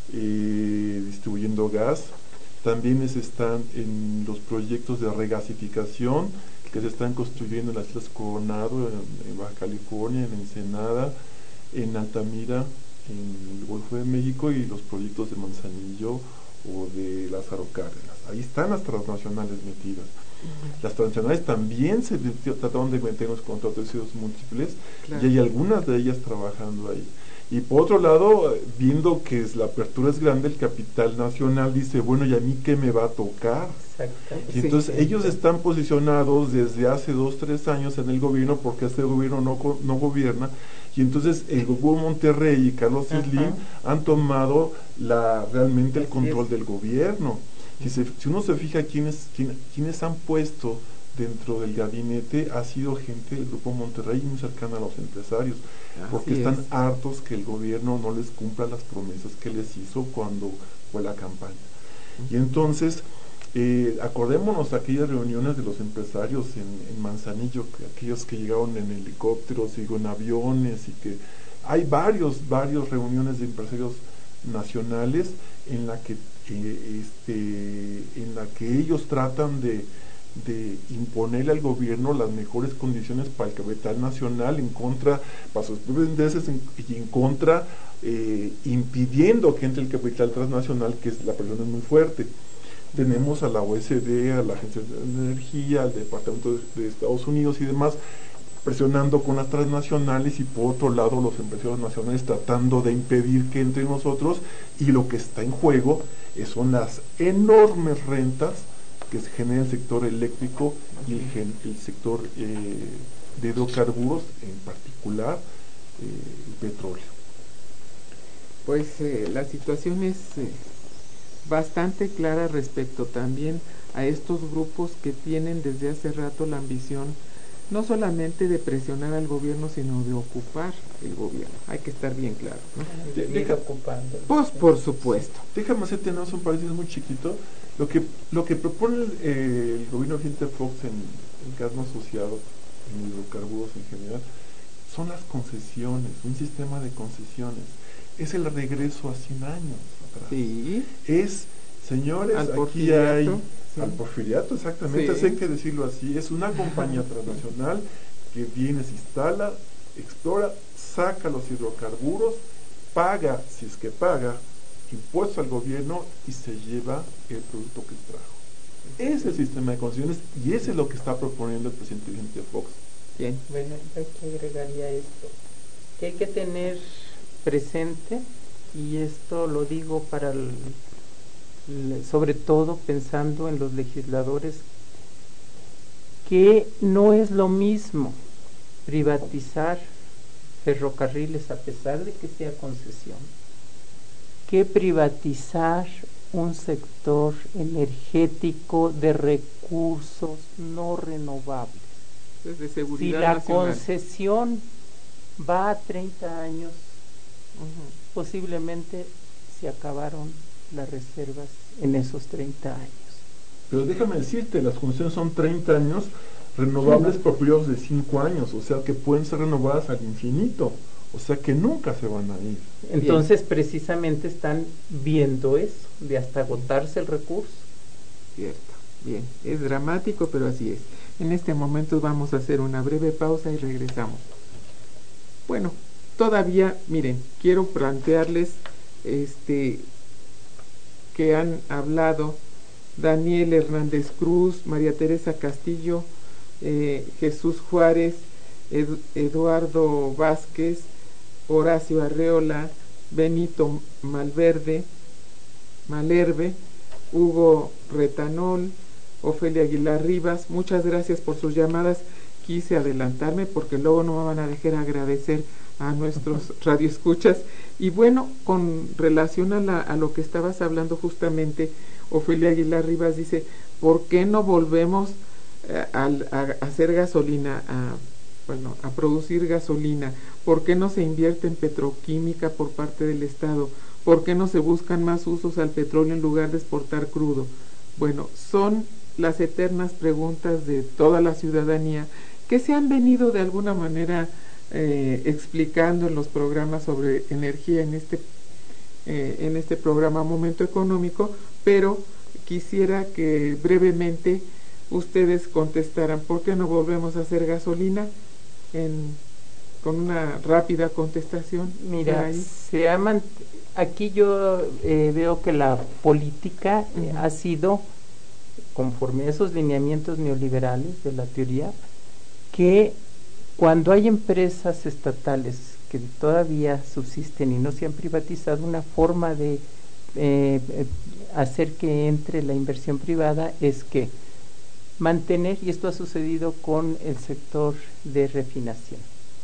S5: eh, distribuyendo gas. También están en los proyectos de regasificación que se están construyendo en las Islas Coronado, en, en Baja California, en Ensenada, en Altamira, en el Golfo de México, y los proyectos de Manzanillo o de Lázaro Cárdenas. Ahí están las transnacionales metidas. Las transnacionales también se trataron de meter en los contratos múltiples, claro, y hay algunas de ellas trabajando ahí. Y por otro lado, viendo que es, la apertura es grande, el capital nacional dice, bueno, ¿y a mí qué me va a tocar? Y entonces sí, ellos están posicionados desde hace dos, tres años en el gobierno, porque este gobierno no, no gobierna, y entonces el Grupo Monterrey y Carlos Slim han tomado la, realmente el control del gobierno. Si, se, si uno se fija quiénes, quién, quiénes han puesto dentro del gabinete, ha sido gente del Grupo Monterrey muy cercana a los empresarios, porque Así están es. hartos que el gobierno no les cumpla las promesas que les hizo cuando fue la campaña. Uh-huh. Y entonces, eh, acordémonos de aquellas reuniones de los empresarios en, en Manzanillo, que aquellos que llegaron en helicópteros y en aviones, y que hay varios, varios reuniones de empresarios nacionales en la que eh, este, en la que ellos tratan de de imponerle al gobierno las mejores condiciones para el capital nacional, en contra, para sus propios intereses, y en contra, eh, impidiendo que entre el capital transnacional, que es, la presión es muy fuerte. Tenemos a la O E C D, a la Agencia de Energía, al Departamento de, de Estados Unidos y demás, presionando con las transnacionales, y por otro lado los empresarios nacionales tratando de impedir que entre nosotros, y lo que está en juego eh, son las enormes rentas que se genera el sector eléctrico y el, gen, el sector eh, de hidrocarburos, en particular eh, el petróleo.
S3: Pues eh, la situación es eh, bastante clara respecto también a estos grupos que tienen desde hace rato la ambición no solamente de presionar al gobierno, sino de ocupar el gobierno. Hay que estar bien claro, ¿no?
S4: De, deja ocupando.
S3: Pues por supuesto.
S5: Déjame hacerte un paréntesis muy chiquito. Lo que, lo que propone el, eh, el gobierno de Vicente Fox en el gas no asociado, en hidrocarburos en general, son las concesiones, un sistema de concesiones. Es el regreso a cien años atrás.
S3: Sí.
S5: Es, señores,
S3: al
S5: aquí hay...
S3: Sí.
S5: Al porfiriato, exactamente, sí. Hay que decirlo así. Es una compañía transnacional que viene, se instala, explora, saca los hidrocarburos, paga, si es que paga, impuesto al gobierno, y se lleva el producto que extrajo. Ese es el sistema de concesiones, y ese es lo que está proponiendo el presidente Vicente Fox.
S3: Bien.
S4: Bueno, yo que agregaría esto, que hay que tener presente, y esto lo digo para el, el, sobre todo pensando en los legisladores, que no es lo mismo privatizar ferrocarriles, a pesar de que sea concesión, que privatizar un sector energético de recursos no renovables.
S3: De seguridad
S4: si la
S3: nacional.
S4: concesión va a treinta años, uh-huh, posiblemente se acabaron las reservas en esos treinta años.
S5: Pero déjame decirte, las concesiones son treinta años renovables, sí, por periodos de cinco años, o sea que pueden ser renovadas al infinito. O sea que nunca se van a ir.
S4: Entonces, bien, precisamente están viendo eso, de hasta agotarse el recurso.
S3: Cierto, bien, es dramático, pero así es. En este momento vamos a hacer una breve pausa y regresamos. Bueno, todavía, miren, quiero plantearles este que han hablado Daniel Hernández Cruz, María Teresa Castillo, eh, Jesús Juárez, Ed, Eduardo Vázquez, Horacio Arreola, Benito Malverde, Malherbe, Hugo Retanol, Ofelia Aguilar Rivas. Muchas gracias por sus llamadas. Quise adelantarme porque luego no me van a dejar agradecer a nuestros radioescuchas. Y bueno, con relación a, la, a lo que estabas hablando justamente, Ofelia Aguilar Rivas dice, ¿por qué no volvemos eh, a, a, a hacer gasolina, a bueno, a producir gasolina? ¿Por qué no se invierte en petroquímica por parte del Estado? ¿Por qué no se buscan más usos al petróleo en lugar de exportar crudo? Bueno, son las eternas preguntas de toda la ciudadanía que se han venido de alguna manera eh, explicando en los programas sobre energía en este eh, en este programa Momento Económico, pero quisiera que brevemente ustedes contestaran por qué no volvemos a hacer gasolina, en, con una rápida contestación.
S4: Mira, se aman, aquí yo eh, veo que la política eh, uh-huh. ha sido, conforme a esos lineamientos neoliberales de la teoría, que cuando hay empresas estatales que todavía subsisten y no se han privatizado, una forma de eh, hacer que entre la inversión privada es que mantener, y esto ha sucedido con el sector de refinación,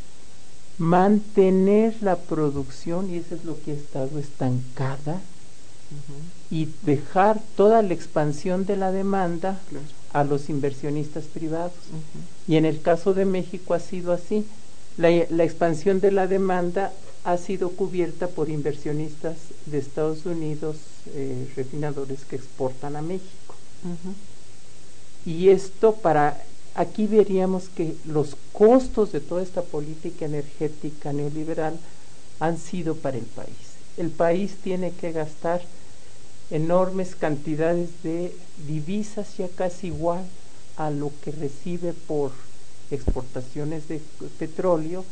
S4: mantener la producción, y eso es lo que ha estado estancada, uh-huh. y dejar toda la expansión de la demanda claro. a los inversionistas privados. Uh-huh. Y en el caso de México ha sido así. La, la expansión de la demanda ha sido cubierta por inversionistas de Estados Unidos, eh, refinadores que exportan a México. Uh-huh. Y esto para, aquí veríamos que los costos de toda esta política energética neoliberal han sido para el país. El país tiene que gastar enormes cantidades de divisas, ya casi igual a lo que recibe por exportaciones de petróleo.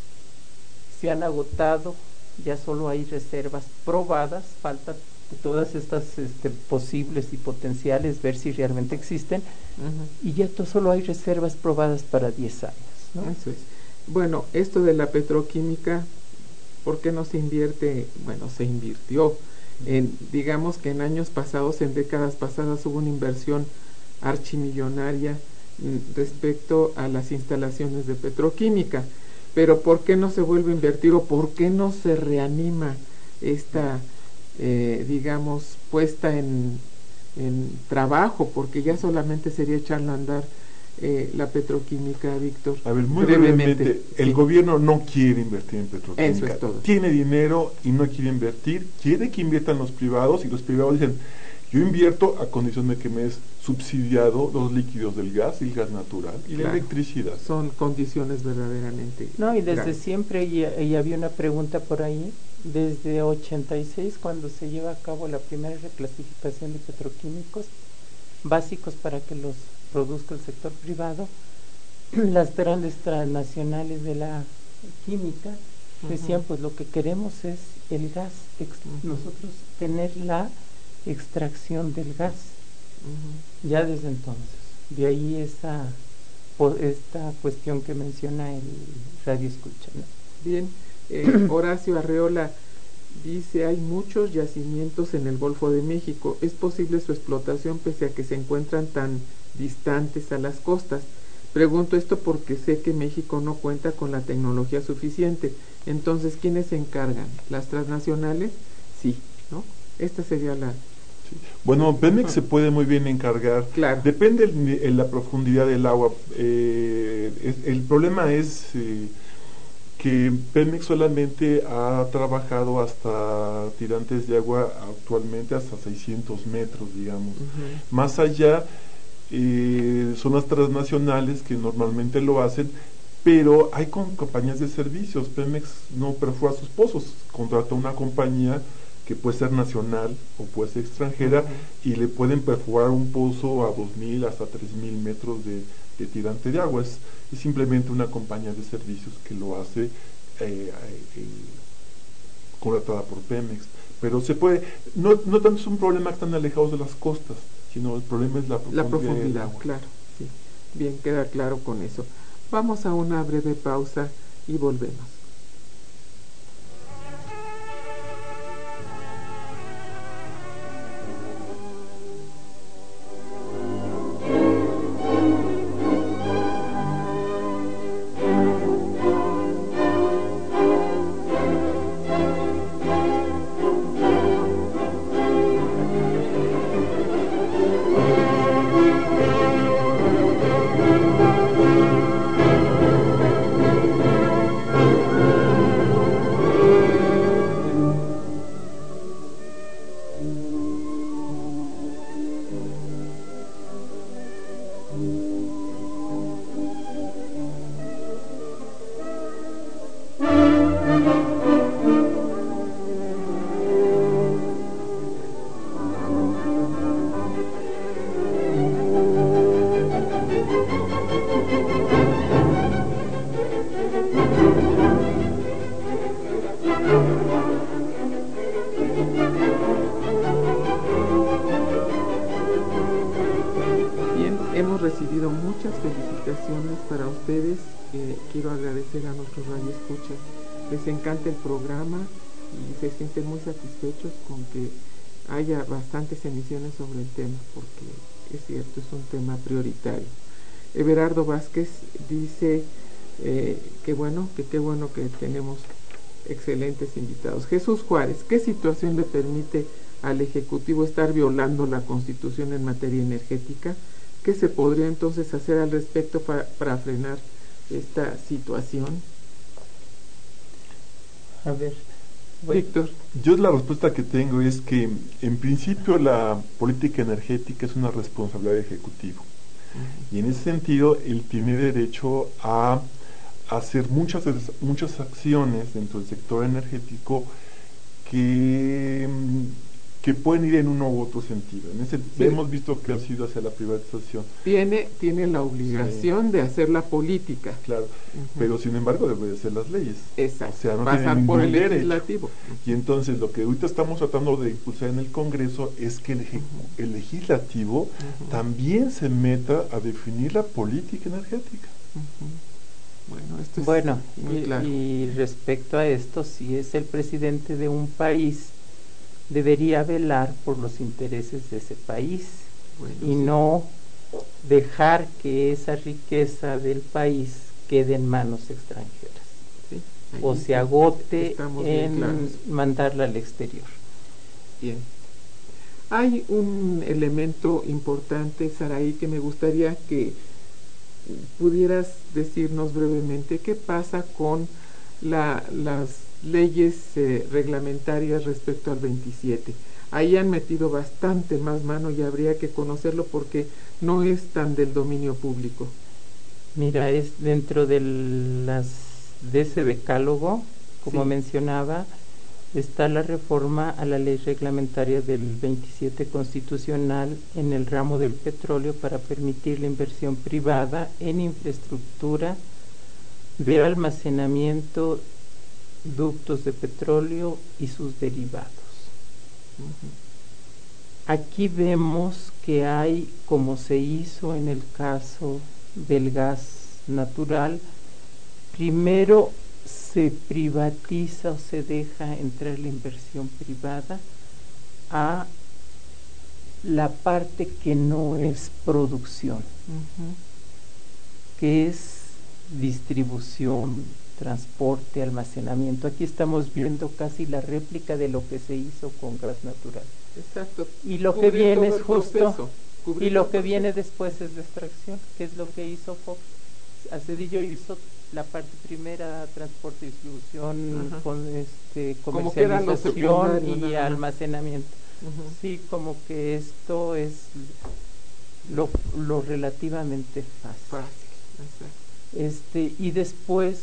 S4: Se han agotado, ya solo hay reservas probadas, falta todas estas este, posibles y potenciales, ver si realmente existen, uh-huh. y ya to, solo hay reservas probadas para diez años, ¿no?
S3: Eso es. Bueno, esto de la petroquímica, ¿por qué no se invierte? Bueno, se invirtió. En, digamos que en años pasados, en décadas pasadas, hubo una inversión archimillonaria respecto a las instalaciones de petroquímica, pero ¿por qué no se vuelve a invertir o por qué no se reanima esta, eh, digamos, puesta en, en trabajo? Porque ya solamente sería echarla a andar eh, la petroquímica, Víctor.
S5: A ver, muy brevemente, brevemente el sí. gobierno no quiere invertir en petroquímica.
S3: Eso es todo.
S5: Tiene dinero y no quiere invertir, quiere que inviertan los privados, y los privados dicen, yo invierto a condición de que me es subsidiado los líquidos del gas y el gas natural y claro, la electricidad.
S3: Son condiciones verdaderamente
S4: No, y desde
S3: graves.
S4: siempre, y, y había una pregunta por ahí, desde ochenta y seis, cuando se lleva a cabo la primera reclasificación de petroquímicos básicos para que los produzca el sector privado, las grandes transnacionales de la química uh-huh. decían, pues lo que queremos es el gas, ex- uh-huh. nosotros tener la extracción del gas. Uh-huh. Ya desde entonces, de ahí esa esta cuestión que menciona el radio escucha, ¿no?
S3: Bien, eh, Horacio Arreola dice, hay muchos yacimientos en el Golfo de México, ¿es posible su explotación pese a que se encuentran tan distantes a las costas? Pregunto esto porque sé que México no cuenta con la tecnología suficiente. Entonces, ¿quiénes se encargan? ¿Las transnacionales? Sí, ¿no? Esta sería la...
S5: Sí. Bueno, Pemex se puede muy bien encargar.
S3: Claro. Depende
S5: de la profundidad del agua. Eh, es, el problema es eh, que Pemex solamente ha trabajado hasta tirantes de agua actualmente hasta seiscientos metros, digamos. Uh-huh. Más allá eh, son las transnacionales que normalmente lo hacen, pero hay con compañías de servicios. Pemex no perfora sus pozos, contrata una compañía que puede ser nacional o puede ser extranjera, uh-huh. y le pueden perforar un pozo a dos mil hasta tres mil metros de, de tirante de agua. Es, es simplemente una compañía de servicios que lo hace eh, eh, contratada por Pemex. Pero se puede, no, no tanto es un problema que están alejados de las costas, sino el problema es la profundidad.
S3: La profundidad, claro. Sí. Bien, queda claro con eso. Vamos a una breve pausa y volvemos. felicitaciones para ustedes. Eh, quiero agradecer a nuestros radioescuchas. Les encanta el programa y se sienten muy satisfechos con que haya bastantes emisiones sobre el tema, porque es cierto, es un tema prioritario. Everardo Vázquez dice eh, que bueno, que qué bueno que tenemos excelentes invitados. Jesús Juárez, ¿qué situación le permite al Ejecutivo estar violando la Constitución en materia energética? ¿Qué se podría entonces hacer al respecto para, para frenar esta situación?
S4: A ver, bueno.
S3: Víctor.
S5: Yo la respuesta que tengo es que en principio la política energética es una responsabilidad del Ejecutivo. Uh-huh. Y en ese sentido él tiene derecho a hacer muchas, muchas acciones dentro del sector energético que, que pueden ir en uno u otro sentido. En ese, sí. Hemos visto que ha sido hacia la privatización.
S3: Tiene, tiene la obligación sí. de hacer la política.
S5: Claro, uh-huh. pero sin embargo debe de hacer las leyes.
S3: Exacto,
S5: o sea, no
S3: pasar
S5: tiene
S3: por el
S5: derecho.
S3: legislativo.
S5: Y entonces lo que ahorita estamos tratando de impulsar en el Congreso es que el, uh-huh. el legislativo uh-huh. también se meta a definir la política energética.
S3: Uh-huh. Bueno, esto es
S4: bueno
S3: muy
S4: y,
S3: claro.
S4: y respecto a esto, si es el presidente de un país, debería velar por los intereses de ese país bueno, y sí. no dejar que esa riqueza del país quede en manos extranjeras
S3: sí,
S4: o se agote en
S3: claros.
S4: mandarla al exterior.
S3: Bien. Hay un elemento importante, Saraí, que me gustaría que pudieras decirnos brevemente qué pasa con la, las leyes eh, reglamentarias respecto al veintisiete. Ahí han metido bastante más mano y habría que conocerlo porque no es tan del dominio público.
S4: Mira, es dentro de, las, de ese decálogo, como sí. mencionaba, está la reforma a la ley reglamentaria del veintisiete constitucional en el ramo del petróleo para permitir la inversión privada en infraestructura de almacenamiento, ductos de petróleo y sus derivados. Uh-huh. Aquí vemos que hay, como se hizo en el caso del gas natural, primero se privatiza o se deja entrar la inversión privada a la parte que no es producción, uh-huh. que es distribución, transporte, almacenamiento. Aquí estamos viendo casi la réplica de lo que se hizo con gas natural.
S3: Exacto.
S4: Y lo que viene es justo, y lo que viene después es de extracción, que es lo que hizo Fox. Cedillo hizo la parte primera, transporte, distribución, uh-huh. con este comercialización y nada. almacenamiento. Uh-huh. Sí, como que esto es lo, lo relativamente fácil.
S3: Fácil,
S4: este y después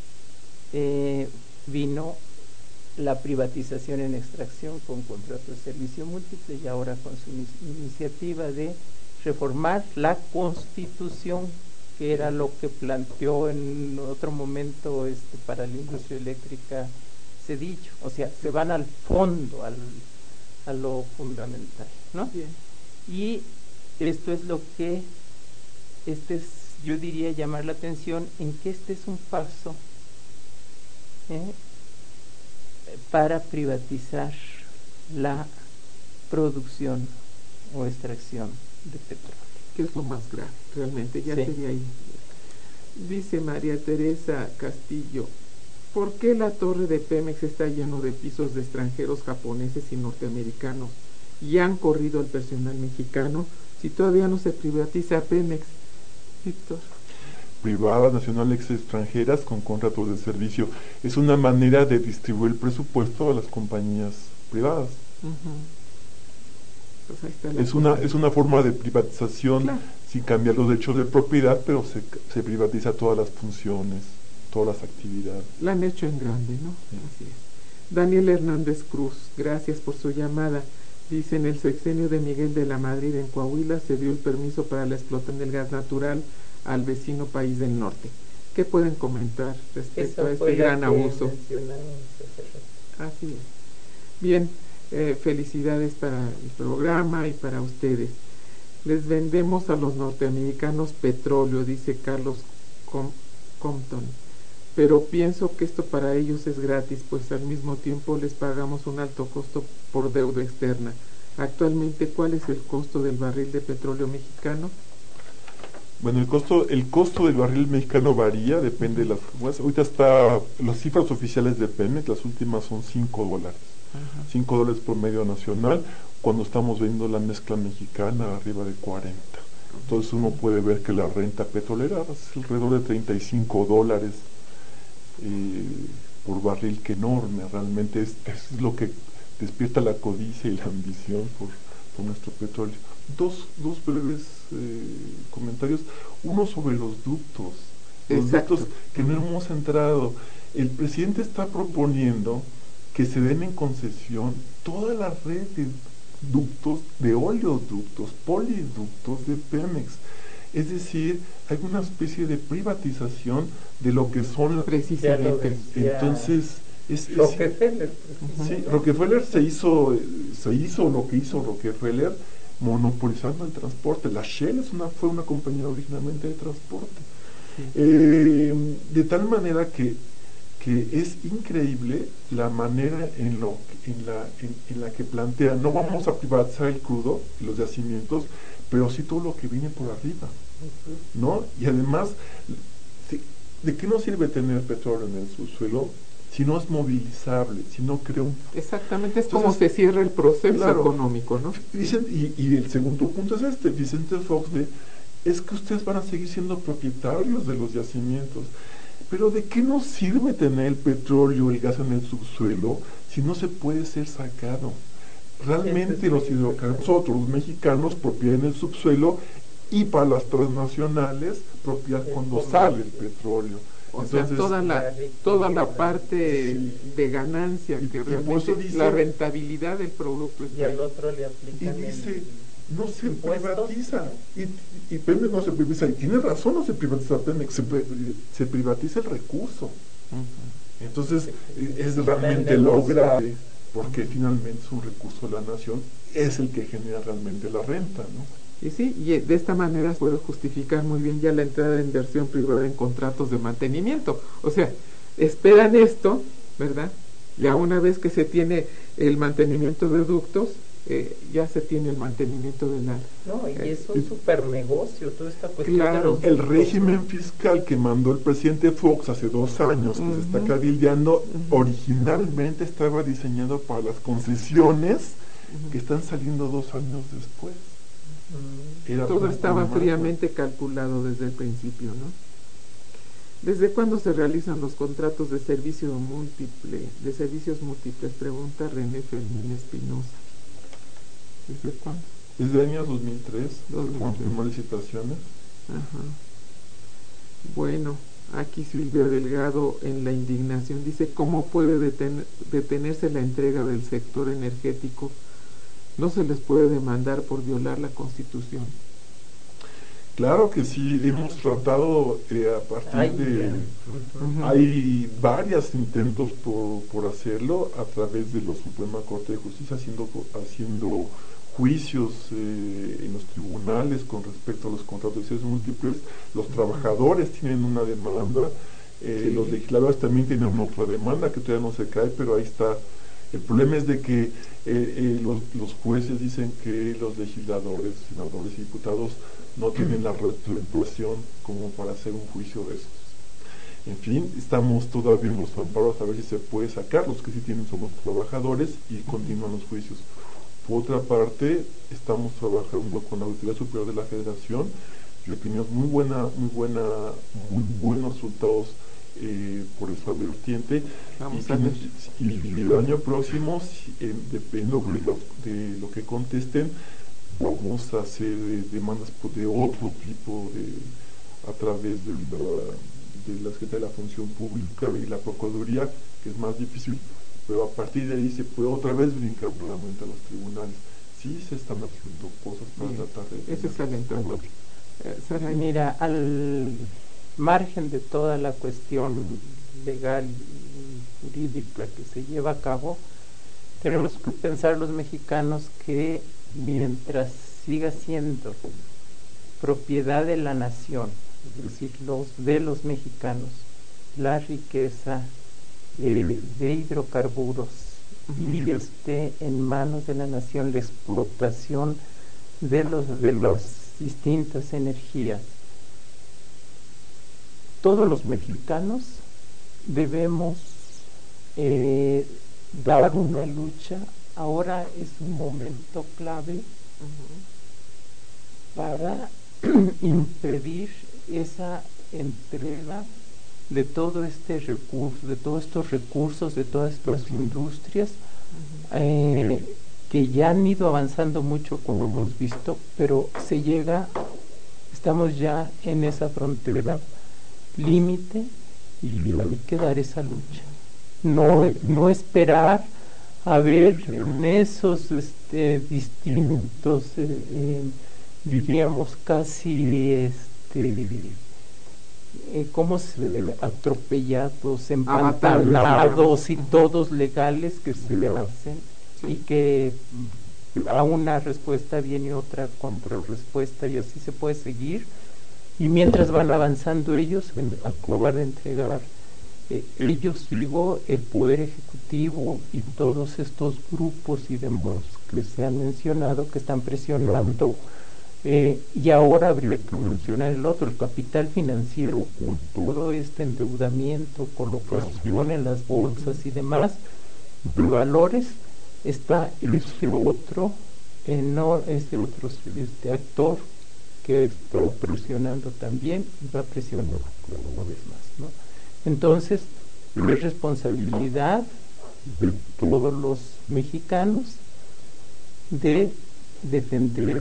S4: eh, vino la privatización en extracción con contrato de servicio múltiple y ahora con su in- iniciativa de reformar la Constitución, que era lo que planteó en otro momento este, para la industria eléctrica Cedillo. O sea, se van al fondo, al, a lo fundamental, ¿no?
S3: Bien.
S4: Y esto es lo que, este es, yo diría, llamar la atención en que este es un paso ¿eh? para privatizar la producción o extracción de petróleo.
S3: Que es lo más grave, realmente, ya
S4: sí.
S3: sería ahí. Dice María Teresa Castillo, ¿por qué la torre de Pemex está lleno de pisos de extranjeros japoneses y norteamericanos y han corrido al personal mexicano si todavía no se privatiza Pemex? Víctor.
S5: Privadas, nacionales, extranjeras con contratos de servicio. Es una manera de distribuir el presupuesto a las compañías privadas.
S3: Uh-huh. Pues ahí está la
S5: es una es una forma de privatización, claro. sin cambiar los derechos de propiedad, pero se, se privatiza todas las funciones, todas las actividades.
S3: La han hecho en grande, ¿no?
S5: Sí.
S3: Así es. Daniel Hernández Cruz, gracias por su llamada. Dice, en el sexenio de Miguel de la Madrid en Coahuila se dio el permiso para la explotación del gas natural al vecino país del norte. ¿Qué pueden comentar respecto
S4: Eso
S3: a este gran abuso? Así es. Bien, eh, felicidades para el programa y para ustedes. Les vendemos a los norteamericanos petróleo, dice Carlos Com Compton, pero pienso que esto para ellos es gratis, pues al mismo tiempo les pagamos un alto costo por deuda externa. Actualmente, ¿cuál es el costo del barril de petróleo mexicano?
S5: Bueno, el costo el costo del barril mexicano varía, depende de las formas. Ahorita está, las cifras oficiales de Pemex, las últimas son cinco dólares. cinco dólares promedio nacional, cuando estamos viendo la mezcla mexicana arriba de cuarenta. Entonces uno puede ver que la renta petrolera es alrededor de treinta y cinco dólares eh, por barril, que enorme, realmente es, es lo que despierta la codicia y la ambición por, por nuestro petróleo. Dos, dos breves eh, comentarios, uno sobre los ductos, los
S3: Exacto.
S5: ductos que no hemos entrado. El presidente está proponiendo que se den en concesión toda la red de ductos, de oleoductos, poliductos de Pemex. Es decir, hay una especie de privatización de lo que son...
S3: Precisamente.
S5: Entonces, es... es
S4: Rockefeller.
S5: sí, Rockefeller se hizo, se hizo lo que hizo Rockefeller, monopolizando el transporte. La Shell es una, fue una compañía originalmente de transporte.
S3: Sí.
S5: Eh, de tal manera que, que es increíble la manera en, lo, en, la, en, en la que plantea, no vamos a privatizar el crudo y los yacimientos, pero sí todo lo que viene por arriba, ¿no? Y además, ¿de qué nos sirve tener petróleo en el subsuelo si no es movilizable, si no crea un...
S3: Exactamente, es
S5: Entonces,
S3: como se cierra el proceso
S5: claro,
S3: económico, ¿no?
S5: Dicen, y, y el segundo punto es este, Vicente Fox, de, es que ustedes van a seguir siendo propietarios de los yacimientos, pero ¿de qué nos sirve tener el petróleo, el gas en el subsuelo, si no se puede ser sacado? Realmente los hidrocarburos, nosotros los mexicanos, propiedad en el subsuelo, y para las transnacionales, propiedad cuando sale el petróleo.
S3: O
S5: Entonces,
S3: sea, toda la, toda la parte sí, de ganancia, que realmente dice, la rentabilidad del producto.
S4: Y al otro le aplican.
S5: Y dice, no se privatiza. Y, y Pemex no se privatiza. Y tiene razón, no se privatiza Pemex, se, se privatiza el recurso. Uh-huh. Entonces, es realmente lo grave, porque finalmente es un recurso de la nación, es el que genera realmente la renta, ¿no?
S3: Y sí, y de esta manera se puede justificar muy bien ya la entrada de inversión privada en contratos de mantenimiento. O sea, esperan esto, ¿verdad? Ya una vez que se tiene el mantenimiento de ductos, eh, ya se tiene el mantenimiento de la...
S4: No, y
S3: eh,
S4: es un eh, super negocio, toda esta cuestión.
S3: Claro.
S4: De los
S5: el régimen fiscal que mandó el presidente Fox hace dos años, que uh-huh. se está cabildeando, uh-huh. originalmente estaba diseñado para las concesiones uh-huh. que están saliendo dos años después.
S3: Era todo estaba fríamente calculado desde el principio, ¿no? ¿Desde cuándo se realizan los contratos de servicio múltiple, de servicios múltiples? Pregunta René Fermín Espinosa. ¿Desde cuándo?
S5: Desde el año dos mil tres, cuando firmó licitaciones.
S3: Ajá. Bueno, aquí Silvia Delgado en la indignación dice, ¿cómo puede deten- detenerse la entrega del sector energético? No se les puede demandar por violar la Constitución.
S5: Claro que sí, hemos tratado eh, a partir Ay, de... Uh-huh. Hay varios intentos por, por hacerlo a través de la Suprema Corte de Justicia, haciendo, haciendo juicios eh, en los tribunales con respecto a los contratos de servicios múltiples. Los trabajadores tienen una demanda, eh, sí. los legisladores también tienen otra demanda que todavía no se cae, pero ahí está. El problema es de que eh, eh, los, los jueces dicen que los legisladores, senadores y diputados no tienen la regulación como para hacer un juicio de esos. En fin, estamos todavía en los amparos a ver si se puede sacar. Los que sí tienen son los trabajadores y continúan los juicios. Por otra parte, estamos trabajando con la Autoridad Superior de la Federación y obtenemos muy buena, muy buena, muy buenos resultados Eh, por esa vertiente y, y el año próximo, eh, depende de lo, de lo que contesten, vamos a hacer eh, demandas de otro tipo de, a través de la, de la Secretaría de la Función Pública y la Procuraduría, que es más difícil, pero a partir de ahí se puede otra vez brincar nuevamente a los tribunales. Sí se están haciendo cosas para Bien, tratar de...
S3: Ese es el entorno.
S4: Eh, Mira, al margen de toda la cuestión legal y jurídica que se lleva a cabo, tenemos que pensar los mexicanos que mientras siga siendo propiedad de la nación, es decir, los, de los mexicanos, la riqueza de, de hidrocarburos, y que esté en manos de la nación la explotación de, los, de las distintas energías. Todos los mexicanos debemos eh, dar una lucha. Ahora es un momento clave uh-huh. para impedir esa entrega de todo este recurso, de todos estos recursos, de todas estas industrias uh-huh. eh, que ya han ido avanzando mucho, como hemos visto, pero se llega, estamos ya en esa frontera límite y hay que dar esa lucha. No, no esperar a ver en esos este, distintos, eh, eh, diríamos casi, este, eh, ¿cómo se ve? Atropellados, empantanados y todos legales que se le hacen y que a una respuesta viene otra contrarrespuesta y así se puede seguir. Y mientras van avanzando ellos, a acabar de entregar eh, ellos, digo, el Poder Ejecutivo y todos estos grupos y demás que se han mencionado que están presionando. Eh, y ahora habría que mencionar el otro, el capital financiero, con todo este endeudamiento, colocación en las bolsas y demás, de valores, está este otro, eh, no, este otro este actor que está presionando también y va presionando cada vez más, ¿no? Entonces, es responsabilidad de todos los mexicanos de defender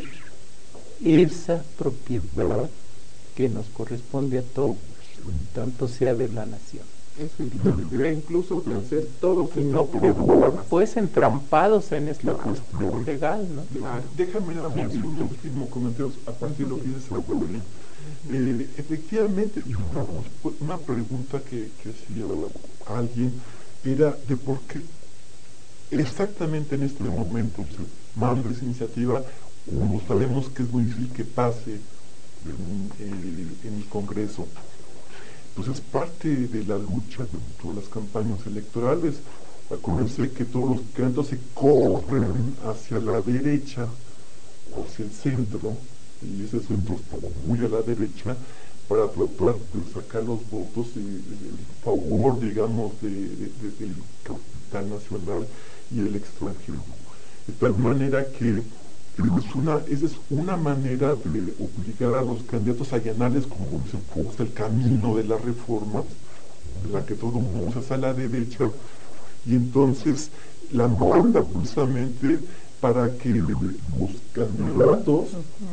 S4: esa propiedad que nos corresponde a todos, tanto sea de la nación.
S3: Eso implica incluso hacer todo
S4: y no pues entrampados en esta cuestión legal, ¿no?
S5: Claro. Déjame dar un último comentario a partir de lo que dice Saúl. Eh, efectivamente, una pregunta que, que hacía alguien era de por qué exactamente en este momento se manda esa iniciativa, como sabemos que es muy difícil que pase en, en, en el Congreso. Pues es parte de la lucha de todas las campañas electorales. Acuérdense que todos los candidatos se corren hacia la derecha, hacia el centro, y ese centro está muy a la derecha, para tratar de sacar los votos en favor, digamos, de, de, de, del capital nacional y el extranjero. De tal manera que es una, esa es una manera de obligar a los candidatos a allanarles, como dice Fox, el camino de la reforma, de la que todo el mundo se hace a la derecha, y entonces la manda precisamente para que los candidatos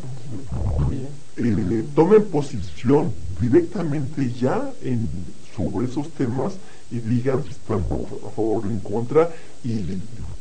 S5: eh, tomen posición directamente ya en, sobre esos temas y digan si están a favor o en contra, y